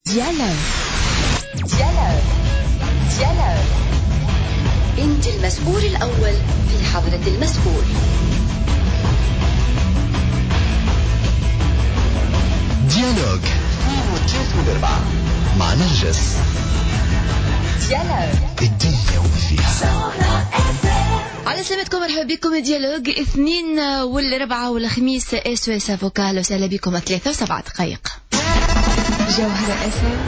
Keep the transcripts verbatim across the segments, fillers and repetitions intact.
ديالوج ديالوج ديالوج. أنت المسؤول الأول في حضرة المسؤول. ديالوج وثلاث وأربعة مع نرجس. ديالوج الدنيا وما فيها. على سلامتكم، مرحبا بكم. ديالوج اثنين والربعة والخميس اس او اس افوكال. وسهلا بكم ثلاثة وسبعة دقائق. جوهرة اف ام.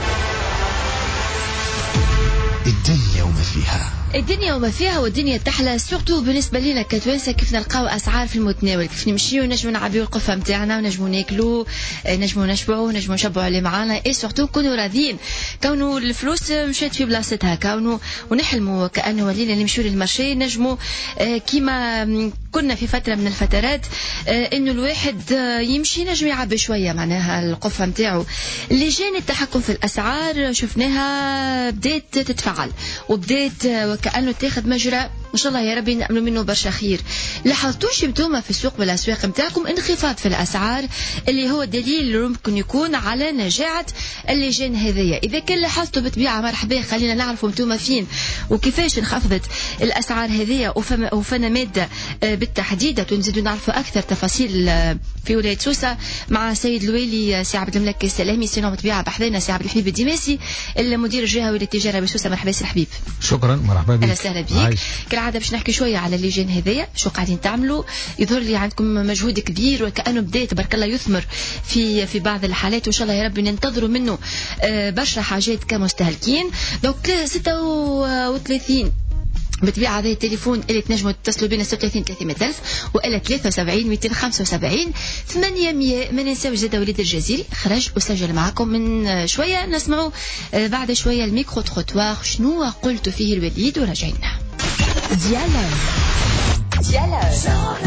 الدنيا وما فيها. الدنيا وما فيها، والدنيا تحلى سورتو بالنسبه لنا كتوانسه. كيف نلقاو اسعار في المتناول، كيف نمشيو نجمو نعبيو القفه نتاعنا ونجمو ناكلو، نجمو نشبعو، نجمو نشبعو اللي معانا، اي سورتو نكونوا راضيين كونوا الفلوس مشات في بلاصتها، كونوا ونحلموا كانه ولينا نمشيو للمارشي نجمو كيما كنا في فتره من الفترات انه الواحد يمشي نجم يعبي شويه معناها القفه نتاعو. لجان التحكم في الاسعار شفناها بدات تتفعل وبدات كأنه تاخذ مجرى، إن شاء الله يا ربي نأمل منه برشا خير. لاحظتوش بتوما في السوق بالأسواق متاعكم انخفاض في الأسعار اللي هو دليل ممكن يكون على نجاعة اللجان هذية؟ إذا كان لاحظتوا بطبيعة مرحبا، خلينا نعرفوا بتوما فين وكيفاش انخفضت الأسعار هذية وفنا مادة بالتحديد. ونزيدوا نعرفوا أكثر تفاصيل في ولاية سوسة مع سيد الوالي سي عبد الملك السلامي. سينو بطبيعة بحذنا سي عبد الحبيب الدماسي المدير الجهوي للتجارة بسوسة. مرحبا سي الحبيب. شكرا، مرحبا بك. اهلا وسهلا بك. كالعاده باش نحكي شويه على اللجان هذيا، شو قاعدين تعملوا. يظهر لي عندكم مجهود كبير وكانه بدا تبارك الله يثمر في في بعض الحالات، وان شاء الله يا رب ننتظروا منه برشا حاجات كمستهلكين. دونك ستة وثلاثين بطبيعة هذا التليفون اللي تنجموا تتصلوا بنا ستة وثلاثين ثلاثمية ألف وإلا ثلاثة وسبعين مئتين وخمسة وسبعين ثمانمية. ما ننساوش زاد وليد الجزيري خرج وسجل معكم من شوية. نسمعوا بعد شوية الميكرو تروتوار شنو قلت فيه الوليد ورجعنا. ديالوج ديالوج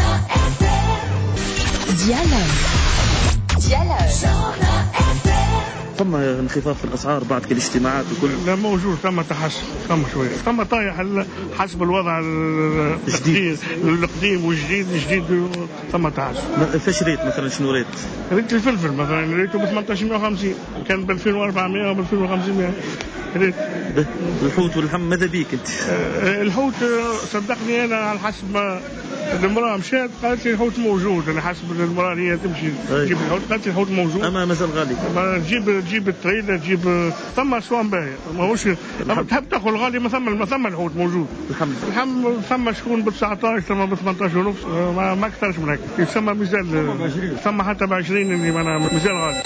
ديالوج ديالوج. ثم انخفاض في الاسعار بعد كل الاجتماعات وكل لا موجود، ثم تحسن، ثم شويه، ثم طايح حسب الوضع القديم القديم والجديد. الجديد ثم تحسن. فاش ريت مثلا؟ شنو ريت؟ ريت الفلفل مثلا ريته ب ثمانية عشر مئة وخمسين، كان ب ألفين وأربعمئة وب ألفين وخمسمئة. ريت الحوت واللحم ماذا بيك انت؟ الحوت صدقني انا على حسب ما المراه مشات قالت لي الحوت موجود. انا حسب المراه هي تمشي تجيب الحوت قالت لي الحوت موجود. اما مازال غالي. تجيب تجيب التريلا تجيب ثم اسوان باهيه ماهوش تحب تاخذ غالي. ما ثم ما ثم الحوت موجود. الحمد الحم ثم شكون ب تسعطاش ثم ب ثمانية عشر ونص، ما, ما اكثرش من هيك. يسمى مازال ثم حتى ب عشرين اللي مازال غالي.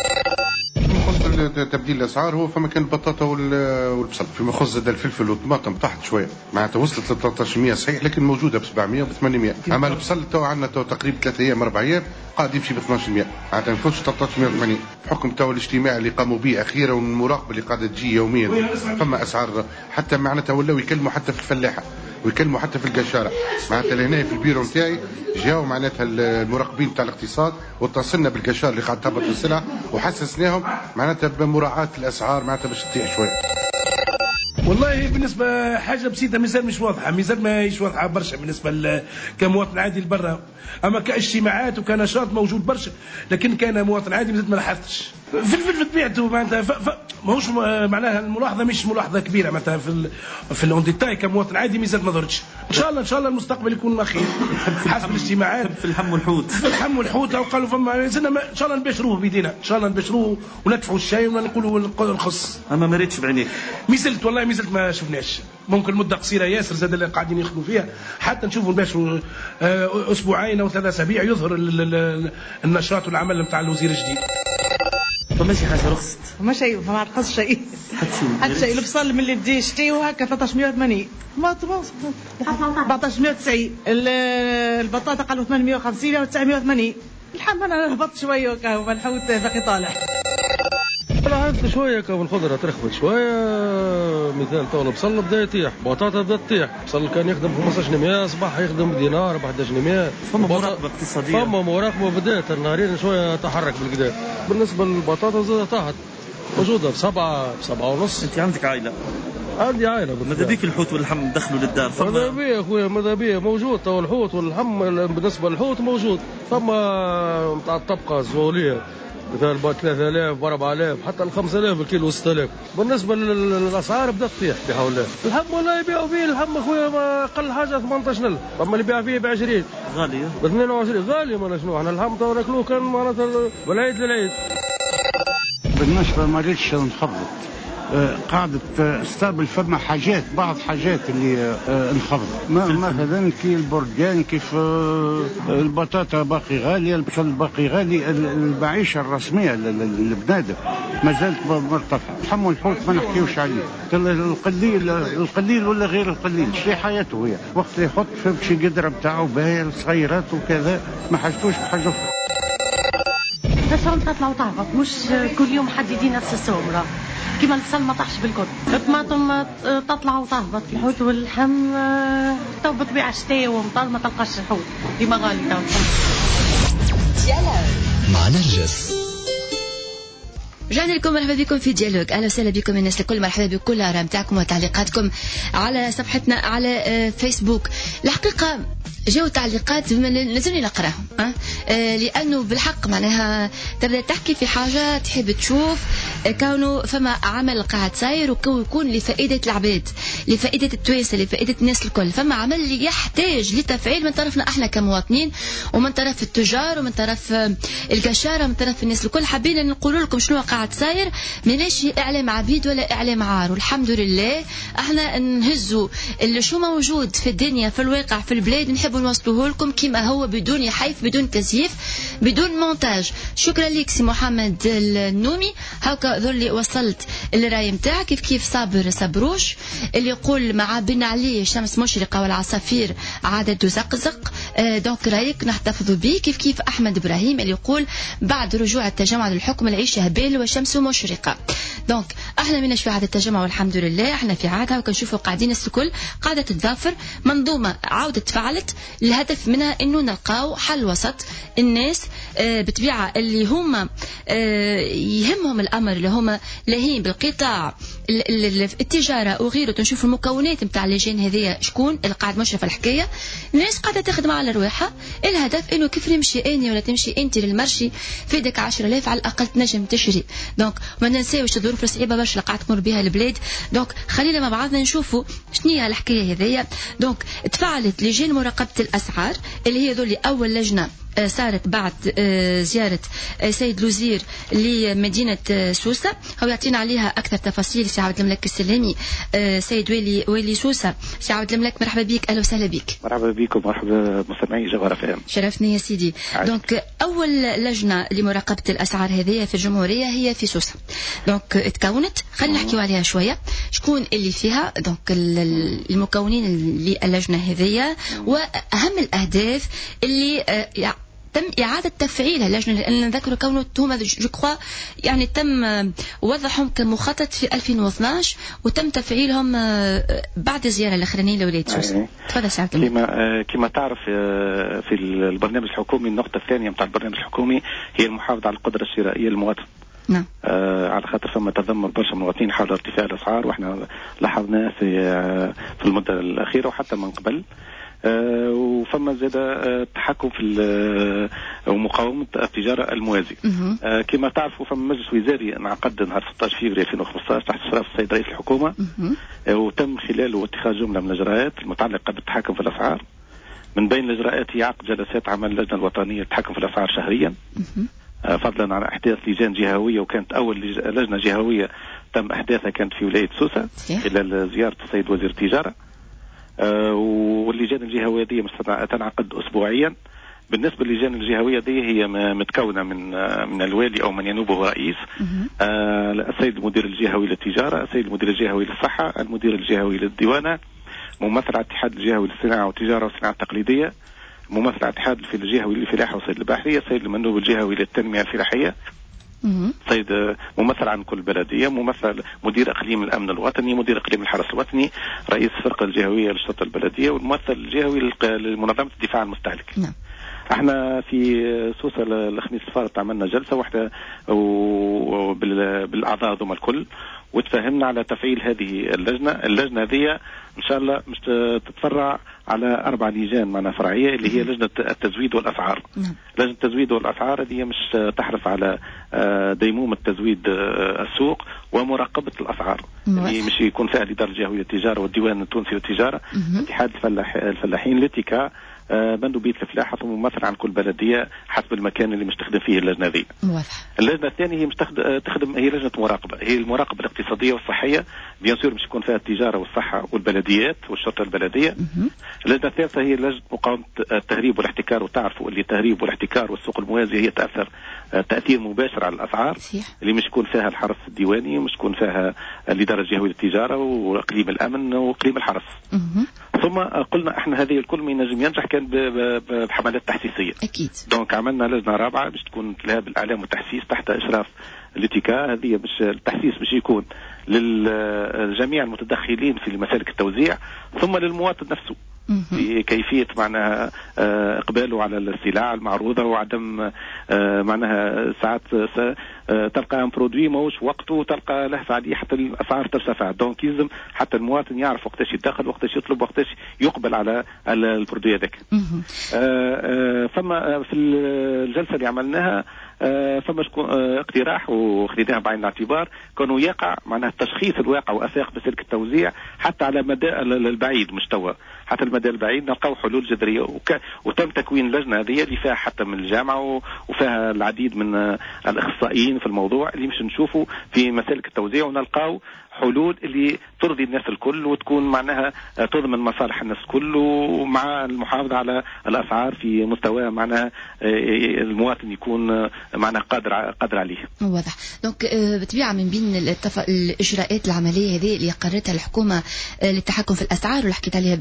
تبديل الاسعار هو فما كان البطاطا والبصل. فيما يخص زاد الفلفل والطماطم تحت شويه، معناتها وصلت ل ثلاثة عشر مئة صحيح، لكن موجوده ب سبعمئة وب ثمانمئة. اما البصل تو عندنا تو تقريبا ثلاثة ايام اربع ايام قاعد يمشي ب اثناش مئة، معناتها ما يفوتش ثلاثة عشر مئة وثمانين بحكم تو الاجتماع اللي قاموا به اخيرا والمراقبه اللي قاعده تجي يوميا. فما اسعار حتى معناتها ولاو يكلموا حتى في الفلاحه ويكلموا حتى في القشاره. معناتها لهنا في البيرو نتاعي جاوا معناتها المراقبين تاع الاقتصاد واتصلنا بالقشار اللي قاعد تهبط السلع وحسسناهم معناتها بمراعاه الاسعار معناتها باش تطيح شويه. والله بالنسبة حاجة بسيطة مازال مش واضحة، مازال ما هيش واضحة برشا بالنسبة كمواطن عادي لبرا. أما كاجتماعات وكنشاط موجود برشا، لكن كان مواطن عادي مازال ما لاحظتش. في في طبيعته معناتها ماهوش معناها الملاحظة مش ملاحظة كبيرة معناتها في في الاونديتاي كمواطن عادي مازال ما ظهرتش. إن شاء الله إن شاء الله المستقبل يكون خير. حسب الاجتماعات في اللحم والحوت. في اللحم والحوت أو قالوا فما زلنا إن شاء الله نبشروه بيدينا، إن شاء الله نبشروه وندفعوا الشاي ونقولوا الخص. أما ما ريتش بعينيك؟ مازلت والله مازلت ما شفناش. ممكن مدة قصيرة ياسر زاد اللي قاعدين يخدموا فيها حتى نشوفوا نباشروا أسبوعين أو ثلاثة أسابيع يظهر النشاط والعمل نتاع الوزير الجديد. فماشي حاجة رخصت؟ ما شيء ما رخص شيء. حتى شيء البصل من اللي بدي يشتريه هكا ثلاثة عشر مئة وثمانين، ما أربعة عشر مئة وتسعين، البطاطا قالوا ثمانمئة وخمسين و تسعمئة وثمانين. الحمد لله هبط شوية وكاهو الحوت باقي طالع. عندنا شويه كم الخضره ترخبت شويه. مثال طول بصل بدا يطيح، بطاطا بدات تطيح. بصل كان يخدم خمسة عشر مئة اصبح يخدم بدينار ب أحد عشر مئة. فما مراقبه اقتصاديه. فما مراقبه بدات النهارين شويه تحرك بالكدا. بالنسبه للبطاطا زادت طاحت، موجوده بسبعه بسبعه ونص. انت عندك عائله؟ عندي عائله. ماذا بيك الحوت واللحم دخلوا للدار؟ ماذا بيه اخويا ماذا بيه موجود تو الحوت واللحم. بالنسبه للحوت موجود. فما نتاع الطبقه الزوليه مثلا ب ثلاثة آلاف ب أربعة آلاف حتى ال خمسة آلاف الكيلو ستة آلاف. بالنسبة للأسعار بدأت تطيح بحول الله. اللحم والله يبيعوا فيه اللحم أخويا ما أقل حاجة ثمانية عشر ألف، أما اللي يبيع فيه ب عشرين غالية ب اثنين وعشرين غالية. ما شنو احنا اللحم تو ناكلوه كان معناتها بالعيد للعيد. بالنسبة ما ريتش نخفض، قاعدة استقبل فما حاجات بعض حاجات اللي انخفض، مثلا كي البرجان كيف البطاطا باقي غالية، البصل باقي غالي، المعيشة الرسمية للبنادم ما زالت مرتفعة. تحمل الحوت ما نحكيوش عليه، القليل القليل ولا غير القليل شي حياته هي، وقت اللي يحط في شي قدرة بتاعه باهية الصغيرات وكذا ما حاجتوش بحاجة أخرى. الأسعار تطلع وتهبط، مش كل يوم محددين نفس السعر. كيما البصل ما طاحش بالكل، الطماطم تطلع وتهبط، الحوت واللحم تو بطبيعة شتاء ومطر ما تلقاش الحوت ديما غالي. تو مع نرجس. رجعنا لكم، مرحبا بكم في ديالوج. اهلا وسهلا بكم الناس الكل، مرحبا بكل الاراء نتاعكم وتعليقاتكم على صفحتنا على فيسبوك. الحقيقه جاو تعليقات لازمني نقراهم أه؟ أه لانه بالحق معناها تبدا تحكي في حاجه تحب تشوف كونه فما عمل قاعد صاير ويكون لفائده العباد، لفائده التوانسه، لفائده الناس الكل. فما عمل اللي يحتاج لتفعيل من طرفنا احنا كمواطنين، ومن طرف التجار، ومن طرف القشاره، ومن طرف الناس الكل. حابين نقول لكم شنو قاعد صاير، ماناش اعلام عبيد ولا اعلام عار، والحمد لله احنا نهزوا اللي شو موجود في الدنيا في الواقع في البلاد نحبوا نوصلوه لكم كما هو، بدون يحيف، بدون تزييف، بدون مونتاج. شكرا لك سي محمد النومي، هاكا ذولي وصلت الراي نتاعك. كيف كيف صابر صبروش اللي يقول مع بن علي شمس مشرقه والعصافير عادت تزقزق، آه دونك رايك نحتفظ به. كيف كيف احمد ابراهيم اللي يقول بعد رجوع التجمع للحكم العيش هبال والشمس مشرقه. دونك احنا ماناش في عاده التجمع والحمد لله، احنا في عادها وكنشوفوا قاعدين الكل قاعده تتضافر، منظومه عاودت تفعلت، الهدف منها انه نلقاو حل وسط. الناس آه بطبيعه اللي هم آه يهمهم الامر، اللي هم لاهين بالقطاع التجاره وغيره، تنشوف المكونات نتاع اللجان هذه شكون اللي قاعد مشرف الحكايه. الناس قاعده تخدم على رواحها، الهدف انه كيف نمشي اني ولا تمشي انت للمرشي في ديك عشرة آلاف على الاقل تنجم تشري. دونك ما ننساوش الظروف الصعيبه برشا اللي قاعد تمر بها البلاد. دونك خلينا مع بعضنا نشوفوا شنو هي الحكايه هذيا. دونك تفعلت لجان مراقبه الاسعار اللي هي ذولي اول لجنه صارت بعد زيارة سيد الوزير لمدينة سوسة. هو يعطينا عليها أكثر تفاصيل سي عبد الملك السلامي. سيد ويلي ويلي سوسة. سي عبد الملك مرحبا بك، أهلا وسهلا بك. مرحبا بكم، مرحبا مستمعي جوهرة فهم. شرفني يا سيدي. دونك أول لجنة لمراقبة الأسعار هذه في الجمهورية هي في سوسة. دونك تكونت، خلينا نحكيو عليها شوية. شكون اللي فيها؟ دونك المكونين للجنة هذه، وأهم الأهداف اللي تم إعادة تفعيلها اللجنة، لأن نذكر كونه هما جو كخوا يعني تم وضعهم كمخطط في ألفين واثناش وتم تفعيلهم بعد الزيارة الأخرانية لولاية سوسة. تفضل سي عبد الملك. كما كما تعرف في البرنامج الحكومي النقطة الثانية نتاع البرنامج الحكومي هي المحافظة على القدرة الشرائية للمواطن. نعم. آه على خاطر فما تذمر برشا مواطنين حول ارتفاع الأسعار، واحنا لاحظناه في آه في المدة الأخيرة وحتى من قبل. آه وفما زاد آه تحكم في آه ومقاومة التجارة الموازي. آه كما تعرفوا فما مجلس وزاري انعقد نهار ستة عشر فبراير ألفين وخمسطاش تحت إشراف السيد رئيس الحكومة، آه وتم خلاله اتخاذ جملة من الإجراءات المتعلقة بالتحكم في الأسعار. من بين الإجراءات هي عقد جلسات عمل اللجنة الوطنية للتحكم في الأسعار شهريا، آه فضلا عن إحداث لجان جهوية، وكانت أول لجنة جهوية تم إحداثها كانت في ولاية سوسة خلال زيارة السيد وزير التجارة. آه واللجان الجهوية دي تنعقد أسبوعيا. بالنسبة للجان الجهوية دي هي متكونة من آه من الوالي أو من ينوبه رئيس، آه السيد المدير الجهوي للتجارة، السيد المدير الجهوي للصحة، المدير الجهوي للديوانة، ممثل على الاتحاد الجهوي للصناعة والتجارة والصناعة التقليدية، ممثل على الاتحاد الجهوي للفلاحة والصيد البحرية، السيد المندوب الجهوي للتنمية الفلاحية، سيد ممثل عن كل بلدية، ممثل مدير اقليم الامن الوطني، مدير اقليم الحرس الوطني، رئيس الفرقه الجهويه للشرطه البلديه، والممثل الجهوي لمنظمه الدفاع عن المستهلك. نعم. احنا في سوسة الخميس الفارط عملنا جلسة واحدة بالاعضاء ذوما الكل، وتفاهمنا على تفعيل هذه اللجنة. اللجنة هذه ان شاء الله مش تتفرع على اربع لجان معنا فرعية، اللي هي لجنة التزويد والاسعار. لجنة التزويد والاسعار هذه مش تحرص على ديمومة تزويد السوق ومراقبة الاسعار، اللي مش يكون فيها الإدارة الجهوية للتجارة والديوان التونسي للتجارة، اتحاد الفلاح الفلاحين لتيكا، مندوبية الفلاحة، ثم ممثل عن كل بلدية حسب المكان اللي مستخدم فيه اللجنة دي. اللجنة الثانية هي تخدم هي لجنة مراقبة، هي المراقبة الاقتصادية والصحية، بيان سور مش يكون فيها التجارة والصحة والبلديات والشرطة البلدية. اللجنة الثالثة هي لجنة مقاومة التهريب والاحتكار، وتعرفوا اللي التهريب والاحتكار والسوق الموازي هي تأثر تأثير مباشر على الأسعار، اللي مش يكون فيها الحرس الديواني، ومش يكون فيها الإدارة الجهوية للتجارة وإقليم الأمن وإقليم الحرس. ثم قلنا احنا هذه الكل من نجم ينجح كان بحملات تحسيسيه. اكيد. دونك عملنا لجنه رابعه باش تكون لها بالاعلام والتحسيس تحت اشراف لتيكا. هذه باش التحسيس باش يكون للجميع المتدخلين في مسالك التوزيع، ثم للمواطن نفسه في كيفية معناها إقباله على السلع المعروضة، وعدم معناها ساعات تلقى برودوي موش وقته تلقى له فعالية حتى الأسعار ترتفع. دونك يلزم حتى المواطن يعرف وقتاش يدخل، وقتاش يطلب، وقتاش يقبل على البرودوي هذاك. فما في الجلسة اللي عملناها فما اقتراح وخذيناه بعين الاعتبار، كانوا يقع معناها التشخيص الواقع وافاق مسالك التوزيع حتى على مدى البعيد مستوى، حتى المدى البعيد نلقاو حلول جذريه. وك... وتم تكوين اللجنه هذه اللي فيها حتى من الجامعه و... وفيها العديد من الاخصائيين في الموضوع، اللي مش نشوفوا في مسالك التوزيع ونلقاو حلول اللي ترضي الناس الكل وتكون معناها تضمن مصالح الناس الكل، ومع المحافظة على الأسعار في مستوى معناها المواطن يكون معناها قادر قادر عليه. واضح. دونك بطبيعة من بين التف... الإجراءات العملية هذه اللي قررتها الحكومة للتحكم في الأسعار، واللي حكيت عليها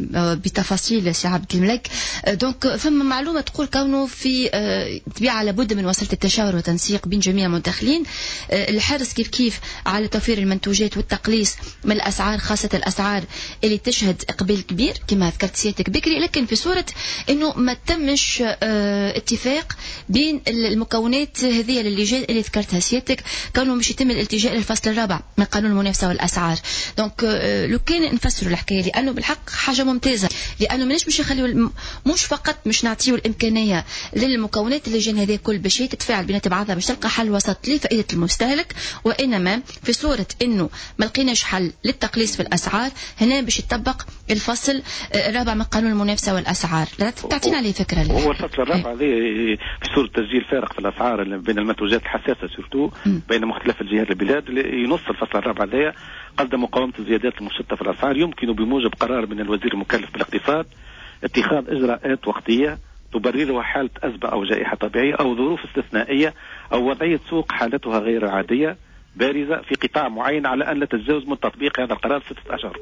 بتفاصيل سي عبد الملك، دونك فما معلومة تقول كونه في طبيعة لابد من وسيلة التشاور والتنسيق بين جميع المدخلين، الحرص كيف كيف على توفير المنتوجات والتقليص من الأسعار، خاصة الأسعار اللي تشهد إقبال كبير كما ذكرت سيادتك بكري، لكن في صورة أنه ما تمش اه اتفاق بين المكونات هذه اللجان اللي ذكرتها سيادتك، كانوا مش يتم الالتجاء للفصل الرابع من قانون المنافسة والأسعار. دونك اه لو كان نفسروا الحكاية، لأنه بالحق حاجة ممتازة، لأنه منش مش يخليوا مش فقط مش نعطيوا الإمكانية للمكونات اللجان هذه كل باش تتفاعل بين بعضها باش تلقى حل وسط لفائدة المستهلك، وإنما في صورة أنه ما لقيناش حل للتقليص في الأسعار، هنا باش يطبق الفصل الرابع من قانون المنافسة والأسعار. تعطينا عليه فكرة؟ هو الفصل الرابع هذه في صورة تسجيل فارق في الأسعار بين المنتوجات الحساسة سورتو بين مختلف الجهات البلاد، ينص الفصل الرابع هذا قصد مقاومة الزيادات المشتة في الأسعار. يمكن بموجب قرار من الوزير المكلف بالاقتصاد اتخاذ إجراءات وقتية تبررها حالة أزمة أو جائحة طبيعية أو ظروف استثنائية أو وضعية سوق حالتها غير عادية بارزة في قطاع معين، على أن لا تتجاوز من تطبيق هذا القرار ستة أشهر.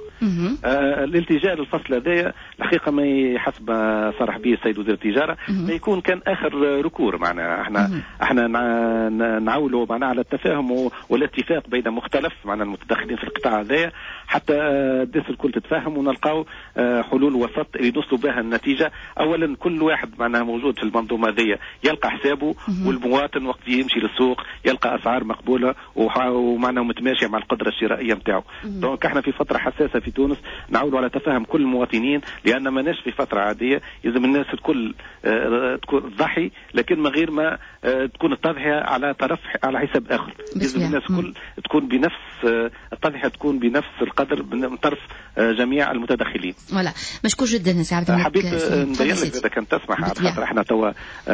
آه الالتجاء للفصل هذا الحقيقة ما حسب ما صرح به السيد وزير التجارة ما يكون كان آخر ركور. معنا احنا احنا نعولوا معنا على التفاهم والاتفاق بين مختلف معنا المتدخلين في القطاع هذا حتى الناس الكل تتفاهم ونلقاو آه حلول وسط اللي نوصلوا بها النتيجة. أولا كل واحد معنا موجود في المنظومة هذه يلقى حسابه، والمواطن وقت يمشي للسوق يلقى أسعار مقبولة ومعناه متماشية مع القدرة الشرائية نتاعو. دونك احنا في فترة حساسة في تونس نعودوا على تفاهم كل المواطنين، لأن ما ناش في فترة عادية، يلزم الناس الكل اه تكون ضحي، لكن من غير ما اه تكون التضحية على طرف على حساب آخر. يلزم الناس الكل تكون بنفس اه التضحية تكون بنفس القدر من طرف اه جميع المتدخلين. ولا مشكور جدا سي عبد الملك. حبيت نبين لك إذا كان تسمح على خاطر احنا توا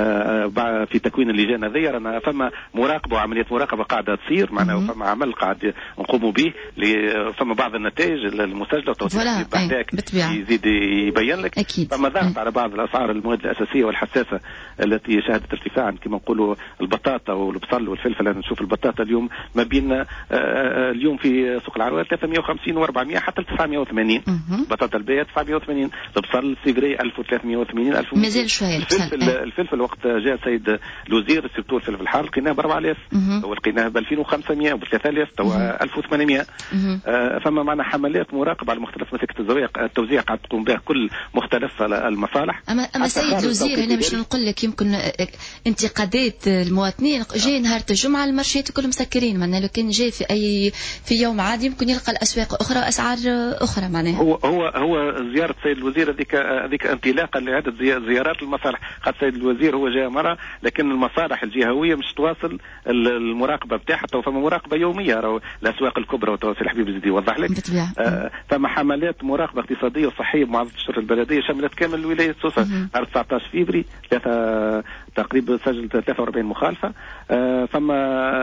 اه في تكوين اللجان هذه رانا فما مراقبة وعملية مراقبة قاعدة تصير معنا، فما عمل قاعد نقوموا به، فما بعض النتائج المسجله وتوثيق بحثك يزيد يبين لك. أكيد. فما ضغط على بعض الاسعار المواد الاساسيه والحساسه التي شهدت ارتفاعا كما نقولوا البطاطا والبصل والفلفل. انا نشوف البطاطا اليوم ما بين اليوم في سوق العروض ثلاثمائة وخمسين وأربعمائة حتى تسعمائة وثمانين. بطاطا البيت تسعمائة وثمانين، البصل السيفري ألف وثلاثمائة وثمانين ألف. مازال شويه الفلفل الفلفل وقت جاء سيد الوزير سيرتو الفلفل الحار لقيناه ب أربعة آلاف ولقيناه ب ألفين وخمسمائة ثمانمائة أو ثلاثة آلاف توا ألف وثمانمائة. آه فما معنا حملات مراقبة على مختلف مساكن التوزيع التوزيع قاعد تقوم بها كل مختلف الصالح. أما, أما سيد الوزير أنا باش نقول لك يمكن انتقادات المواطنين جاي نهار الجمعة المارشات كلهم مسكرين معناها لو كان جاي في أي في يوم عادي يمكن يلقى الأسواق أخرى وأسعار أخرى معناها. هو هو هو زيارة سيد الوزير هذيك هذيك انطلاقا لعدة زيارات المصالح. قد سيد الوزير هو جاء مرة لكن المصالح الجهوية مش تواصل المراقبة بتاعها. تو فما مراقبة يومية راهو الأسواق الكبرى وتواصل الحبيب الزيدي يوضح لك. آه فما حملات مراقبة اقتصادية وصحية بمعظم الشرطة البلدية شملت كامل ولاية سوسة. نهار تسعة عشر فبراير ثلاثة تقريبا سجل ثلاثة وأربعين مخالفة. آه فما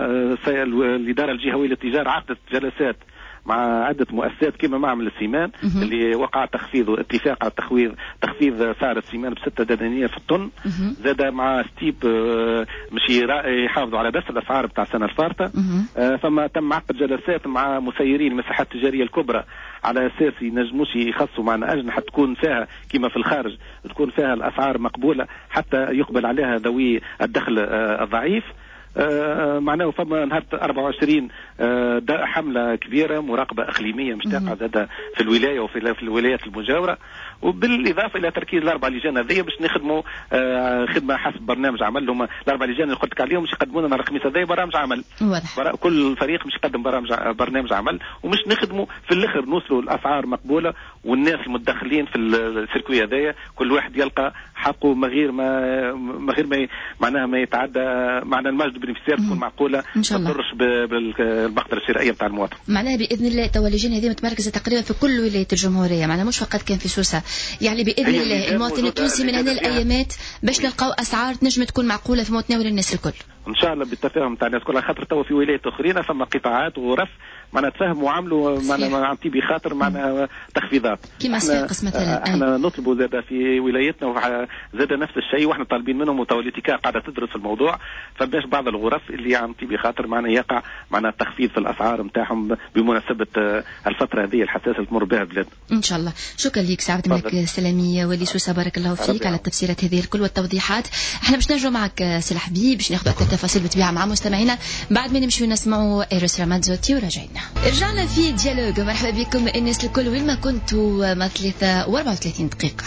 الإدارة الجهوية للتجارة عقدت جلسات مع عدة مؤسسات كما معمل السيمان اللي وقع تخفيض اتفاق على تخفيض تخفيض سعر السيمان بستة دنانير في الطن. زاد مع ستيب مش يحافظوا على نفس الأسعار بتاع السنة الفارطة. فما تم عقد جلسات مع مسيرين المساحات التجارية الكبرى على أساس ينجموش يخصوا معنا أجنحة تكون فيها كما في الخارج تكون فيها الأسعار مقبولة حتى يقبل عليها ذوي الدخل الضعيف. آه معناه فما نهار أربعة وعشرين آه حملة كبيرة مراقبة إقليمية مش تقع زادة في الولاية وفي في الولايات المجاورة وبالإضافة إلى تركيز الأربع لجان هذيا باش نخدموا آه خدمة حسب برنامج عمل. هم الأربع لجان اللي قلت لك عليهم مش يقدمونا نهار الخميس هذايا برامج عمل. برا كل فريق مش يقدم برامج برنامج عمل ومش نخدموا في الآخر نوصلوا الأسعار مقبولة والناس المتدخلين في السيركوي هذايا كل واحد يلقى حقه من غير ما من غير ما معناها ما يتعدى معنى المجد بنفسير تكون معقولة ما تضرش بالمقدرة الشرائية نتاع المواطن. معناها بإذن الله توا اللجان هذه متمركزة تقريبا في كل ولاية الجمهورية معناها مش فقط كان في سوسة يعني بإذن الله المواطن التونسي من هنا الأيامات باش نلقاو أسعار تنجم تكون معقولة في متناول الناس الكل. إن شاء الله بالتفاهم تاع الناس كلها خاطر توا في ولايات أخرين فما قطاعات وغرف معنا تفهم وعملوا معنا نعطي بخاطر معنا تخفيضات كما صفاقس مثلا. احنا نطلبوا زاد في ولايتنا زاد نفس الشيء واحنا طالبين منهم وتوليتيكا قاعده تدرس الموضوع فباش بعض الغرف اللي يعطي بخاطر معنا يقع معنا تخفيض في الاسعار نتاعهم بمناسبه الفتره هذه الحساسه اللي تمر بها البلاد. ان شاء الله. شكرا لك سي عبد الملك السلامي ولي سوسه بارك الله فيك على التفسيرات هذه الكل والتوضيحات. احنا باش نرجعوا معك سي الحبيب باش ناخذ اكثر تفاصيل بطبيعه مع مستمعينا بعد ما نمشيو نسمعوا ايروس رامازوتي وراجعين. رجعنا في ديالوج. مرحبا بكم الناس الكل وين ما كنتوا مع ثلاثة وأربعة وثلاثين دقيقة.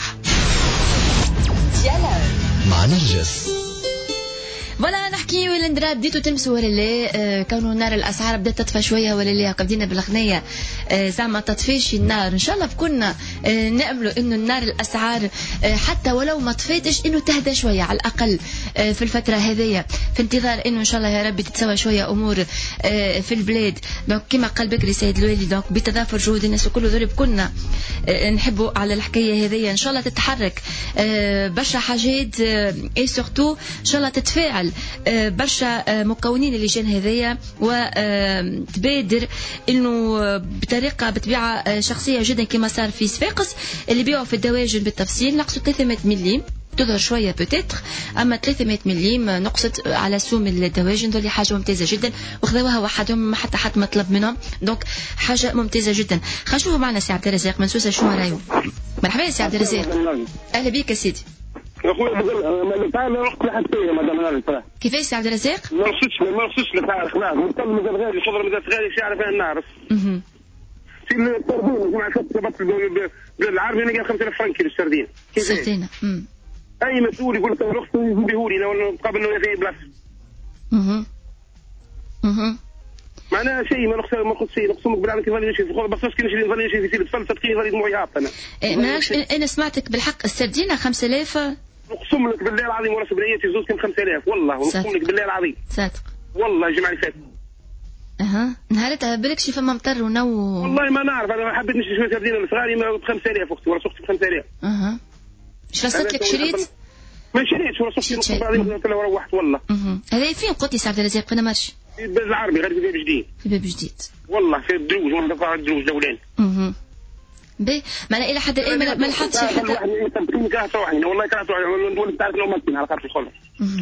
ديالوج مع نرجس. ولا نحكي ولا ندرا بديتوا تلمسوا ولا لا آه كونوا نار الاسعار بدات تطفى شويه ولا لا بدينا بالغنيه آه زعما تطفيش النار ان شاء الله بكنا آه ناملوا انه النار الاسعار آه حتى ولو ما طفيتش انه تهدى شويه على الاقل آه في الفتره هذية في انتظار انه ان شاء الله يا ربي تتسوى شويه امور آه في البلاد. دونك كما قال بكري سيد الوالي دونك بتضافر جهود الناس وكل ذول كنا آه نحبوا على الحكايه هذية ان شاء الله تتحرك آه برشا حاجات آه اي سورتو ان شاء الله تتفاعل برشا مكونين اللجان هذيا وتبادر انه بطريقه بطبيعه شخصيه جدا كما صار في صفاقس اللي بيعوا في الدواجن بالتفصيل نقصوا ثلاثمائة مليم تظهر شويه بوتيتر اما ثلاثمائة مليم نقصت على سوم الدواجن دول حاجه ممتازه جدا وخذوها وحدهم ما حتى حد ما طلب منهم دونك حاجه ممتازه جدا. خلينا نشوفوا معنا سي عبد الرزاق من سوسه شنو رايو. مرحبا يا سي عبد الرزاق. اهلا بك يا سيدي. اخويا بقول تعال نروح لحد مدام نار كيفاش سي عبد الرزاق؟ ما نقصدش ما نقصدش لسعر خلاص مطلب مازال غالي خضره مازال غالي شي عارف انا نعرف. اها في السردين جماعه كتبت بالعربي انا قال خمسة آلاف فرنك كيلو السردين. سردينه امم اي مسؤول يقول لك رخص يجيبه لي لو قبل انه في بلاصه. اها اها معناها شيء ما نقص ما نقص شيء نقسمك بالله كيف نمشي في خضره بس كي نمشي نمشي في سيد فلسفه كي غادي دموعي هابط انا. ما انا سمعتك بالحق السردينه خمسة آلاف. نقسم لك بالله العظيم ورا سبعينية زوج كم خمسة آلاف والله ونقسم لك بالله العظيم. صادق. والله الجمعة اللي فاتت. اها نهارتها بالك شي فما مطر ونو. والله ما نعرف انا حبيت نشري شوية سردينة لصغاري ب خمسة آلاف وقت ورا سوقت ب خمسة آلاف. اها. اش رصدت لك شريت؟ ما شريتش ورا سوقت نقسم بعضي قلت له روحت والله. اها هذا فين قلت لي سي عبد الرزاق انا ماشي. في البلد العربي غير في باب جديد. في باب جديد. والله في الدروج وانا دفع الدروج دولين. اها. بي ما الى حد الان ما لحقتش حتى والله كانت نقول تعرف لو ممكن على خاطر الخلص.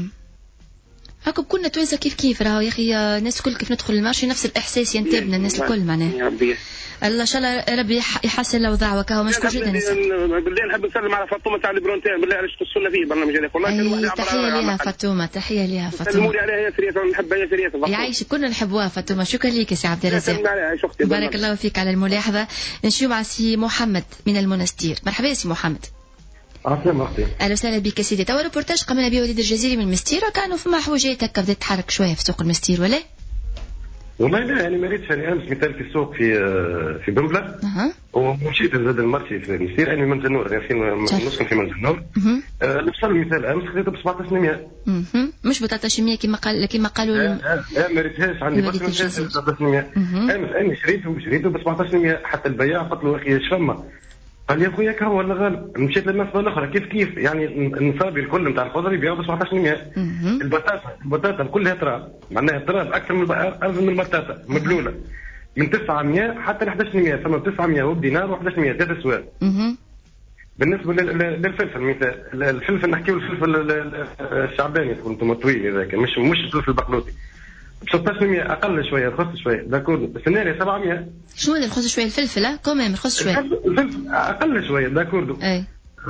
هاكم كنا توانسه كيف كيف راهو يا اخي الناس الكل كيف ندخل المارشي نفس الاحساس ينتابنا الناس الكل معناها. الله ان شاء الله ربي يحسن الاوضاع وكهو مشكور جدا. بالله نحب نسلم على فاطمه تاع البرونتين بالله علاش تخصونا فيه برنامج هذاك والله كان واحد تحيه ليها فاطمه تحيه ليها فاطمه سلموا لي عليها يا فريسه نحبها يا فريسه يعيشك كلنا نحبوها فاطمه. شكرا لك يا سي عبد الرزاق بارك الله فيك على الملاحظه. نمشيو مع سي محمد من المنستير. مرحبا يا سي محمد. عسلامة أختي. أهلا وسهلا بك سيدي. توا روبورتاج قمنا به وليد الجزيري من المستير وكانوا فما حوجات هكا بدات تحرك شويه في سوق المستير ولا؟ والله لا يعني ما ريتش يعني امس مثال في السوق في في بنبله اها ومشيت زاد المرشي في المستير يعني من النور يعني في نسكن في منزل النور. البصل مثال امس خذيته ب سبعطاش مية. اها مش ب ثلاثطاش مية كما قال كما قالوا لا ما ريتهاش عندي بس سبعطاش مية. امس اني شريته شريته ب سبعطاش مية حتى البياع قلت له اخي ايش فما؟ قال لي اخويا كهو ولا غالب. مشيت للناس الاخرى كيف كيف يعني النصابي الكل نتاع الخضر يبيعوا ب سبعطاش مية. البطاطا البطاطا كلها تراب معناها تراب اكثر من ارض من البطاطا مبلوله من تسعة مية حتى ل إحدى عشر مية ثم تسعة مية وبدينار و إحدى عشر مية ثلاث اسواق. بالنسبه للفلفل مثال الفلفل نحكيو الفلفل الشعباني تكون انتم طويل هذاك مش مش الفلفل البقلوطي ب ستطاش مية اقل شويه رخص شويه داكور السناري سبعمية. شنو اللي رخص شويه الفلفل ها كوميم رخص شويه الفلفل اقل شويه داكور اي